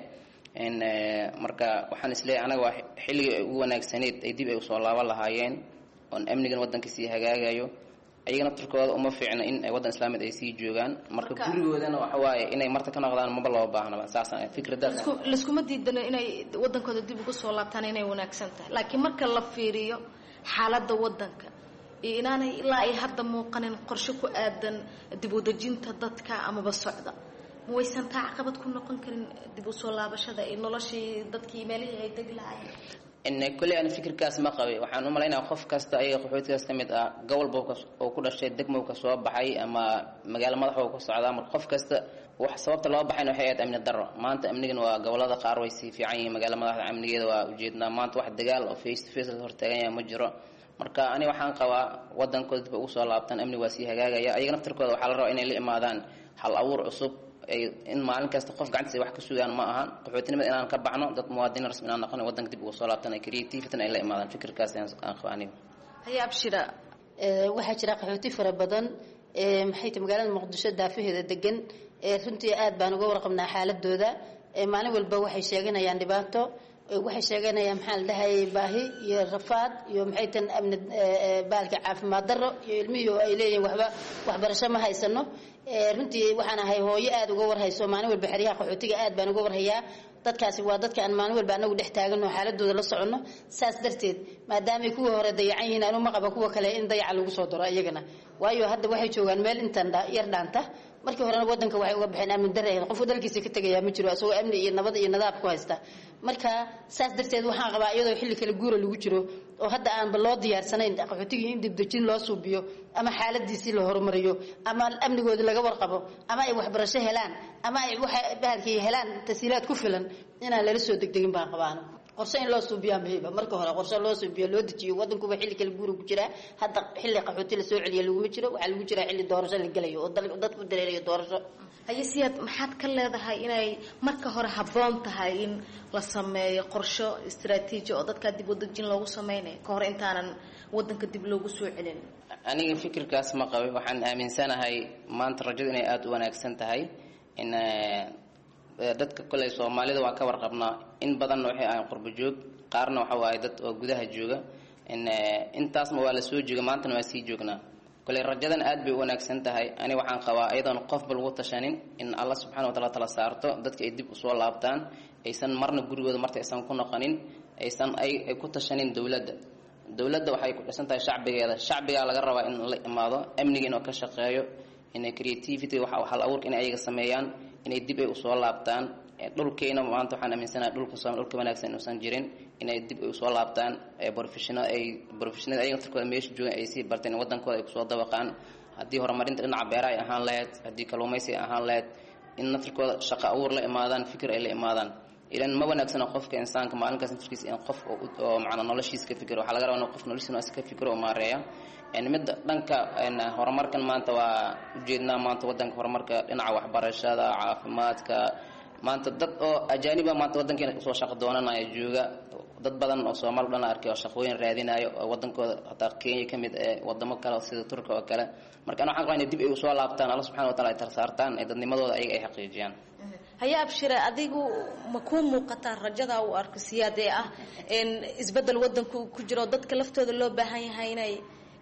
Speaker 17: marka waxaan isleeyahay anaga waa xilligii ay ugu wanaagsaneed ay dib ay usoo laaban lahaayeen oon amnigan wadanka sii hagaagayo ayaga naftarkooda uma fiicna in ay wadan islaamid ay sii joogaan marka gurigoodana waxa waaye inay marta ka noqdaan maba loo baahnaba saasaan fikradaas
Speaker 16: laskuma diidana inay wadankooda dib ugu soo laabtaan inay wanaagsan tahay laakiin marka la fiiriyo xaaladda wadanka iyo inaanay ilaa ay hadda muuqanin qorshe ku aadan dib u dejinta dadka amaba socda ma waysan taa caqabad ku noqon karin dib u soo laabashada iyo noloshii dadkii meelihii ay degi lahaayeen
Speaker 17: in kulli aan fikirkaas ma qabay waxaan u maleynayaa qof kasta ayaga qaxootigaas ka mid ah gobol buu oo ku dhashay degmo ka soo baxay ama magaalo madax oo ku socda mar qof kasta wax sababta loo baxayna waxay ahayd amni darro maanta amnigan waa gobolada qaar way sii fiican yihiin magaalo madaxda amnigeeda waa ujeednaa maanta wax dagaal oo face to face hor taagan yahay ma jiro marka ani waxaan qabaa wadankooda dib ugu soo laabtaan amni waa sii hagaagaya ayaga naftarkooda waxaa la rabaa inay la imaadaan hal abuur cusub in maalin kasta qof gacantiisa wax ka sugaan ma ahan qaxootinimada inaan ka baxno dad muwaadiniin rasmi inaan noqono wadanka dib ugu soo laabtaan ay creativity ay la imaadaan fikirkaas aan qabaaniyo
Speaker 16: haya abshira
Speaker 18: waxaa jira qaxooti fara badan ee maxay tahay magaalada muqdisho daafaheeda degan ee runtii aad baan uga warqabnaa xaaladooda ee maalin walba waxay sheeganayaan dhibaato waxay sheeganayaan maxaa la dhahay baahi iyo rafaad iyo maxay tan amni baalka caafimaad darro iyo ilmihii oo ay leeyihiin waxba waxbarasho ma haysano runtii waxaan ahay hooyo aad uga warhayso maalin walba xeryaha qaxootiga aad baan uga warhayaa dadkaasi waa dadka aan maalin walba anagu dhex taagano xaaladooda la soconno saas darteed maadaamay kuwa hore dayacan yihiin anu ma qaba kuwa kale in dayaca lagu soo daro iyagana waayo hadda waxay joogaan meel intan yar dhaanta markii horena wadanka waxay uga baxeen amni darre qof dalkiisa ka tagayaa ma jiro asagoo amni iyo nabad iyo nadaab ku haysta marka saas darteed waxaan qabaa iyadoo xilli kale guura lagu jiro oo hadda aanba loo diyaarsanayn qaxootigii in dibdejin loo suubiyo ama xaaladiisii la horumariyo ama amnigooda laga warqabo ama ay waxbarasho helaan ama ay bahalkii helaan tasiilaad ku filan inaan lala soo degdegin baan qabaana qorshe in loo suubiyaa muhiima marka hore qorshe loo suubiyo loo dejiyo wadankuba xilli kale guura ku jiraa hadda xilli qaxooti la soo celiya laguma jiro waxaa lagu jiraa xilli doorasho la gelayo oo dadku dareerayo doorasho
Speaker 16: haye siyaad maxaad ka leedahay inay marka hore habboon tahay in la sameeyo qorsho istiraatiiji oo dadka dib u dejin loogu sameynayo ka hor intaanan wadanka dib loogu soo celin
Speaker 17: aniga fikirkaas ma qabay waxaan aaminsanahay maanta rajadu inay aada u wanaagsan tahay in dadka koley soomaalida waa ka warqabnaa in badanna waxay ahayn qurbo joog qaarna waxa waaye dad oo gudaha jooga intaasna waa la soo jooga maantana waa sii joognaa koley rajadan aad bay u wanaagsan tahay ani waxaan qabaa iyadoon qofba lagu tashanin in alla subxana wataala tala saarto dadka ay dib usoo laabtaan aysan marna gurigooda marta aysan ku noqonin aysan ay ku tashanin dowladda dowladda waxay ku dhisan tahay shacbigeeda shacbigaa laga rabaa in la imaado amniga inuu ka shaqeeyo inay creativity waxa hal abuurka inay ayaga sameeyaan inay dib ay usoo laabtaan dhulkeena maanta waxaan aaminsanahay dhulka Soomaaliya dhulka wanaagsan inuusan jirin inay dib ay usoo laabtaan ee professional ay professional ayaga naftarkooda meesha joogaan ay sii barteen wadankooda ay kusoo dabaqaan haddii horumarinta dhinaca beeraha ay ahaan lahayd haddii kalluumaysi ay ahaan lahayd in naftarkooda shaqo abuur la imaadaan fikir ay la imaadaan ilan ma wanaagsana qofka insaanka maalinkaas naftarkiisa in qof oo macna noloshiisa ka fikiro waxaa laga rabaa in qof noloshiisa ka fikiro oo maareeya midda dhanka horumarkan maanta waa ujeednaa maanta wadanka horumarka dhinaca waxbarashada caafimaadka maanta dad oo ajaaniba maanta wadankeena usoo shaqo doonanaya jooga dad badan oo Soomaali dhan arkay oo shaqooyin raadinayo oo wadankooda hataa Kenya kamid ee wadamo kale sida Turkiga oo kale marka waxaan qabaa in dib ay usoo laabtaan Allah subhanahu wa ta'ala ay tarsaartaan ee dadnimadooda ayaga ay xaqiijiyaan
Speaker 16: haya abshira adigu ma ku muuqata rajada uu arko siyaade ah in isbedel wadanku ku jiro dadka laftooda loo baahan yahay inay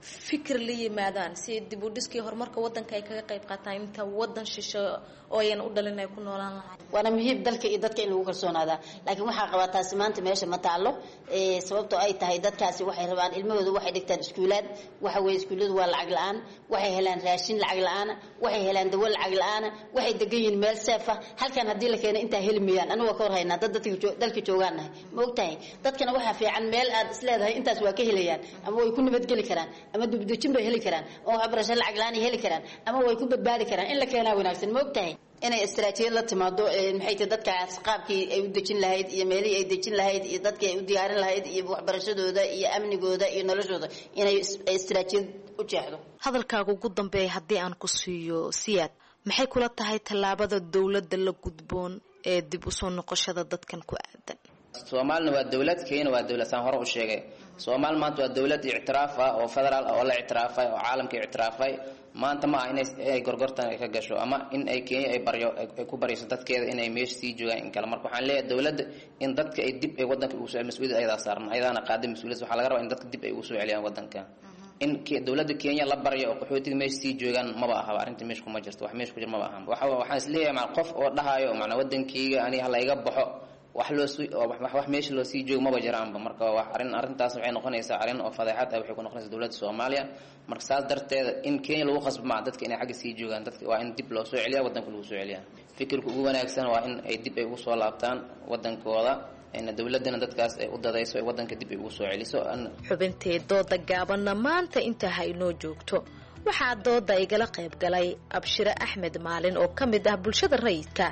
Speaker 16: fikir la yimaadaan si dib u dhiskii horumarka wadanka ay kaga qayb qaataan inta wadan shisho oo ayaan u dhalin ay ku noolaan lahayd
Speaker 18: waana muhiim dalka iyo dadka in lagu kalsoonaada laakiin waxaa qabaa taasi maanta meesha ma taalo ee sababtoo ay tahay dadkaasi waxay rabaan ilmahooda waxay dhigtaan iskuulaad waxa weeye iskuuladu waa lacag la'aan waxay helaan raashin lacag la'aan waxay helaan dawo lacag la'aan waxay degan yihiin meel saaf ah halkan haddii la keeno intaa heli mayaan anigu ka horhaynaa dad dadka dalka joogaanahay ma ogtahay dadkana waxaa fiican meel aad isleedahay intaas waa ka helayaan ama way ku nabadgeli karaan ama dubdujin bay heli karaan oo waxbarasho lacag la'aan heli karaan ama way ku badbaadi karaan in la keenaa wanaagsan ma ogtahay inay istaraatiijiyad la timaado maxay tahay dadkaas qaabkii ay u dejin lahayd iyo meelihii ay dejin lahayd iyo dadkii ay u diyaarin lahayd iyo waxbarashadooda iyo amnigooda iyo noloshooda inay istaraatiijiyad u jeexdo
Speaker 16: hadalkaaga ugu dambeeya haddii aan ku siiyo siyaad maxay kula tahay tallaabada dowladda la gudboon ee dib u soo noqoshada dadkan ku aadan
Speaker 17: Soomaalna waa dawlad Kenya waa dawlad san hore u sheegay Soomaal maanta waa dawlad ictiraaf ah oo federaal oo la ictiraafay oo caalamka ictiraafay maanta ma inay ay gorgortan ka gasho ama in ay Kenya ay baryo ay ku bariso dadkeeda inay meesh sii joogaan in kala marka waxaan leeyahay dawladda in dadka ay dib ay wadanka ugu soo mas'uuliyad ayada saaran ayadana qaaday mas'uuliyad waxa laga rabaa in dadka dib ay ugu soo celiyaan wadanka in dawladda Kenya la baryo oo qaxootiga meesh sii joogaan ma ba aha arinta meesh kuma jirto wax meesh ku jir ma ba aha waxa waxaan isleeyahay ma qof oo dhahayo macna wadankayga ani hala iga baxo wax loo soo wax wax meesha loo sii joogo ma bajiraanba marka wax arin arintaas waxay noqonaysaa arin oo fadeexad ah waxay ku noqonaysaa dawladda Soomaaliya marka saas darteed in Kenya lagu qasbo ma dadka inay xagga sii joogaan dadka waa in dib loo soo celiyaa wadanka lagu soo celiyaa fikirka ugu wanaagsan waa in ay dib ay ugu soo laabtaan wadankooda in dawladana dadkaas ay u dadayso ay wadanka dib ay ugu soo celiso
Speaker 16: xubintee dooda gaabanna maanta inta haynoo joogto waxaa dooda igala qayb galay Abshira Axmed Maalin oo ka mid ah bulshada rayidka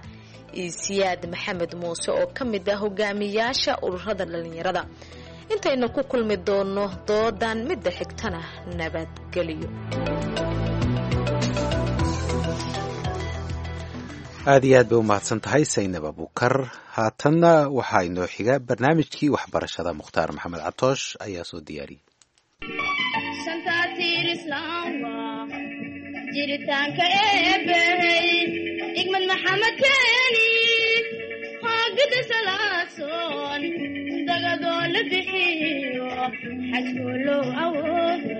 Speaker 16: Siyaad Maxamed Muuse oo ka mid ah hogaamiyaasha ururada dhalinyarada intayna ku kulmi doono doodan midda xigtana nabadgeliyo
Speaker 2: aad iyo aad bay u mahadsan tahay Saynab Abukar haatanna waxaa inoo xiga barnaamijkii waxbarashada Mukhtaar Maxamed Catoosh ayaa soo diyaariyay
Speaker 19: jiritaanka eebbey igmad maxamed keeni haagida salaasoon dagadoo la bixiyo xajkoo loo awoodo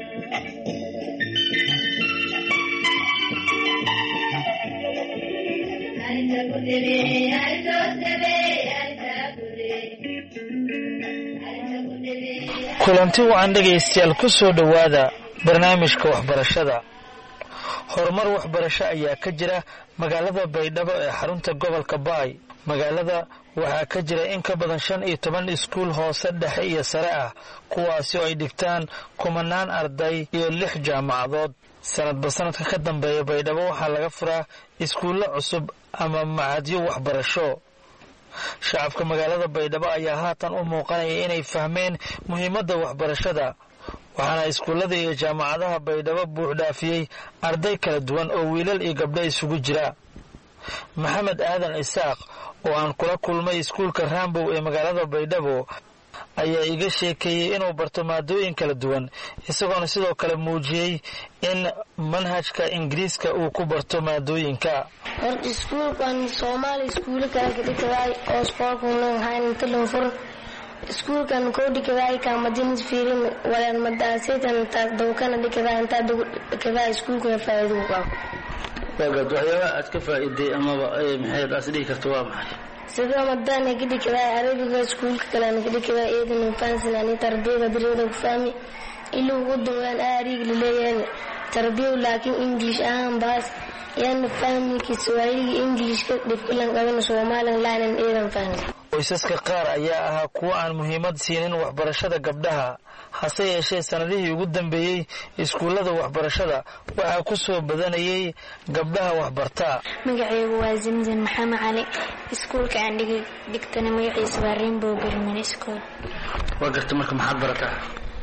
Speaker 20: kulanti wacan dhegaystayaal ku soo dhowaada barnaamijka waxbarashada horumar waxbarasho ayaa ka jira magaalada Baydhabo ee xarunta gobolka Baay magaalada waxaa ka jira in ka badan shan iyo toban iskuul hoose dhexe iyo sare ah kuwaasi oo ay dhigtaan kumanaan arday iyo lix jaamacadood sanadba sanadka ka dambeeya Baydhabo waxaa laga furaa iskuulo cusub ama macadyo waxbarasho shacabka magaalada Baydhabo ayaa haatan u muuqanaya inay fahmeen muhiimadda waxbarashada waxaana iskuullada iyo jaamacadaha Baydhabo buux dhaafiyey arday kala duwan oo wiilal iyo gabdho isugu jira Maxamed Aadan Isaaq oo aan kula kulmay iskuulka Raambow ee magaalada Baydhabo ayaa iga sheekeeyey inuu barto maadooyin kala duwan isagoona sidoo kale muujiyey in manhajka Ingiriiska uu ku barto maadooyinka
Speaker 21: horta iskuulkan Soomaali iskuul kala dhigtay oo iskuulkan hayn talon fur iskuulkan ko dhigay ka madin fiirin wala madaaseedan ta dowkana dhigay inta dhigay iskuulka faa'iido ku qabo
Speaker 22: waxa waxyaaba aad ka faa'iiday ama maxay taas dhigi karto waa maxay
Speaker 21: sida madana dhigay arabiga iskuulka kala dhigay eedan faansinani tarbiyada dirida ku fahmi ilaa ugu dawaan arig leeyahay tarbiyo laakiin English aan baas yan fahmi ki Swahili English ka dhiflan qaban Soomaalian laanan eedan fahmi
Speaker 20: qoysaska qaar ayaa ahaa kuwa aan muhiimad siinin waxbarashada gabdhaha hase yeeshee sanadihii ugu dambeeyey iskuullada waxbarashada waxaa ku soo badanayay gabdhaha waxbarta
Speaker 23: magacaygu waa Zamzam Maxamed Cali iskuulka aan dhigtana magaciisa waa Rainbow Primary School
Speaker 22: waa garta marka maxaad barataa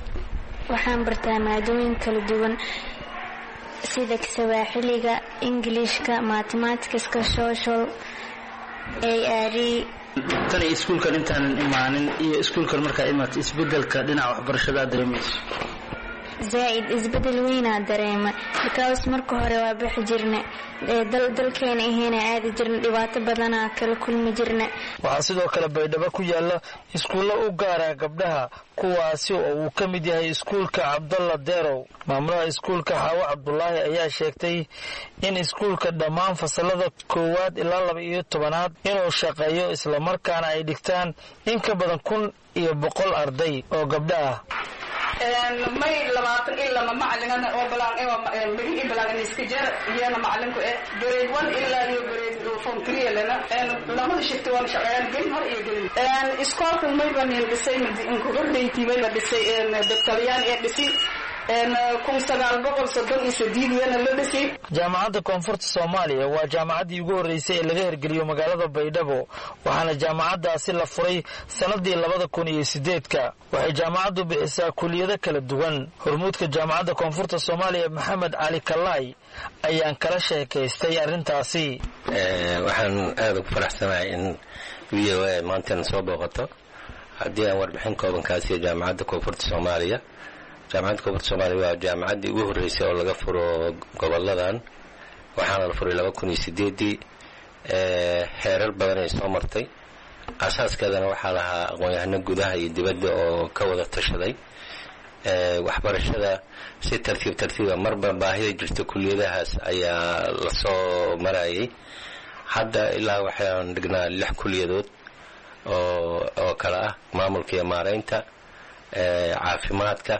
Speaker 23: waxaan bartaa maadooyin kala duwan sida Swahiliga Englishka Mathematics social A R E
Speaker 22: tan iskuulkan intaan imaanin iyo iskuulkan marka imaad isbedelka dhinaca waxbarashada dareemayso
Speaker 23: zaa'id isbedel weynaa dareema because marka hore waa bixi jirna dalkeena aheena aadi jirna dhibaato badanaa kala kulmi jirna.
Speaker 20: waxaa sidoo kale baydhabo ku yaala iskuulla u gaara gabdhaha kuwaasi oo uu ka mid yahay iskuulka cabdalla deerow. maamulaha iskuulka xaawo cabdulaahi ayaa sheegtay in iskuulka dhammaan fasalada koowaad ilaa laba iyo tobanaad inuu shaqeeyo islamarkaana ay dhigtaan in ka badan kun iyo boqol arday oo gabdho ah.
Speaker 4: may labaatan ilaa ma macalin oo balaan ee bigi balaan iska jar iyana macalinku ee grade one ilaa iyo grade form three lana lamada shifti waan shaqeeyaan gelin hor iyo gelin een iskoolka may baan dhisay in ku hordeeyay bay la dhisay een dadkaliyaan ee dhisay een kun sagaal boqol soddon iyo siddeed yana la dhisay.
Speaker 20: jaamacadda koonfurta soomaaliya waa jaamacaddii ugu horreysay ee laga hirgeliyo magaalada baydhabo waxaana jaamacaddaasi la furay sanadii labada kun iyo sideedka. waxay jaamacaddu bixisaa kuliyado kala duwan. hormuudka jaamacadda koonfurta soomaaliya maxamed cali kalaay ayaan kala sheekaystay arrintaasi.
Speaker 5: waxaan aada ugu faraxsanahay in v o a maantana soo booqato haddii aan warbixin kooban kaasiyo jaamacadda koonfurta soomaaliya. jaamacadda koonfurta soomaaliya waa jaamacaddii ugu horreysay oo laga furo goboladan waxaana la furay laba kun iyo sideedii. heerar badan ay soo martay. asaaskeedana waxaa lahaa aqoon-yahano gudaha iyo dibadda oo ka wada tashaday. waxbarashada si tartiib tartiiba marba baahida jirta kuliyadahaas ayaa lasoo marayay. hadda ilaa waxaan dhignaa lix kuliyadood oo oo kale ah maamulka iyo maaraynta, caafimaadka,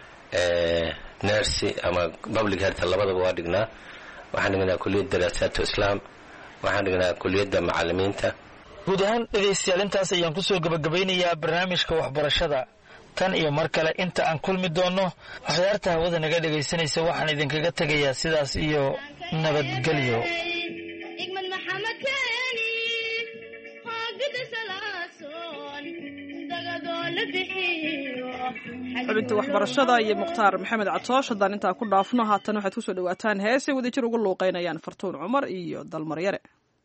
Speaker 5: nersi ama public health labadaba waa dhignaa. waxaan dhignaa kuliyadda daraasaatu islaam, waxaan dhignaa kuliyadda macallimiinta.
Speaker 20: guud ahaan dhegaystayaal intaas ayaan kusoo gabagabeynayaa barnaamijka waxbarashada. tan iyo mar kale inta aan kulmi doono akhyaarta hawada naga dhegaysanaysa waxaan idinkaga tegayaa sidaas iyo nabadgelyo.
Speaker 1: xubinta waxbarashada iyo mukhtaar maxamed catoosh haddaan intaa ku dhaafno haatan waxaad kusoo dhawaataan heesay wadajir uga luuqeynayaan fartuun cumar iyo dalmaryare.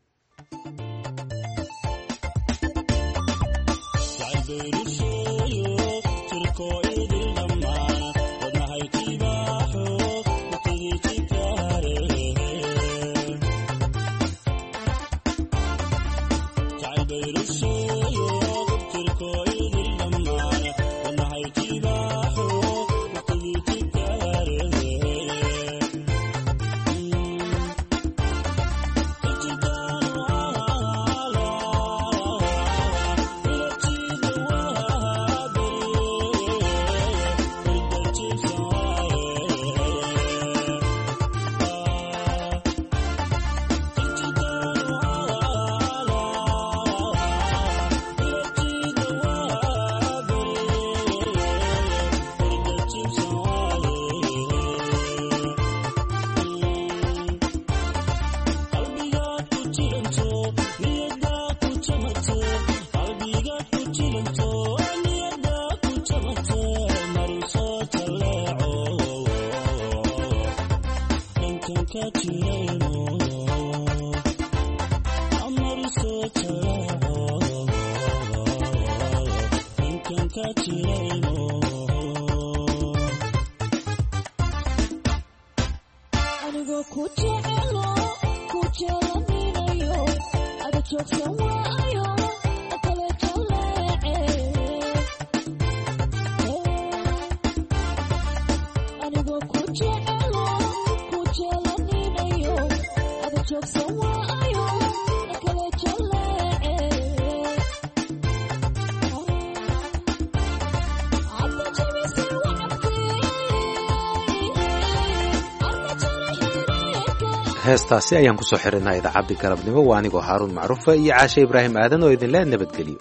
Speaker 2: heestaasi ayaan kusoo xirinaa idaacadii galabnimo. waa anigoo haaruun macruufa iyo caashe ibraahim aadan oo idinle nabadgeliyo.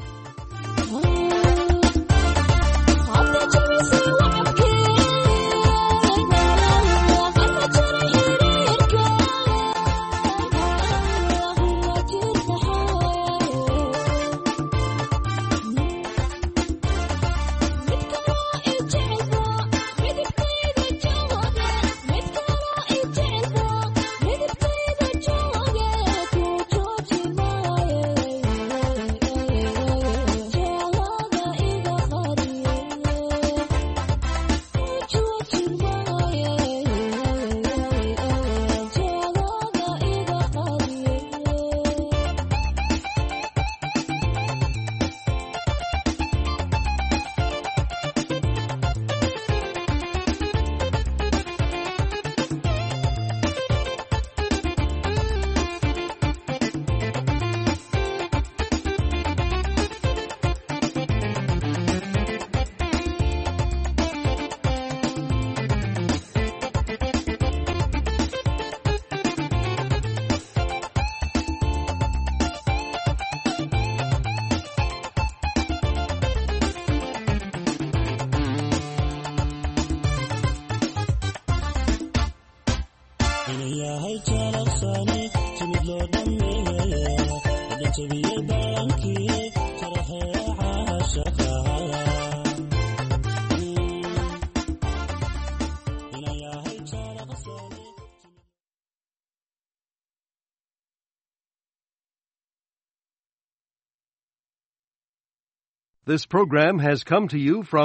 Speaker 3: This program has come to you from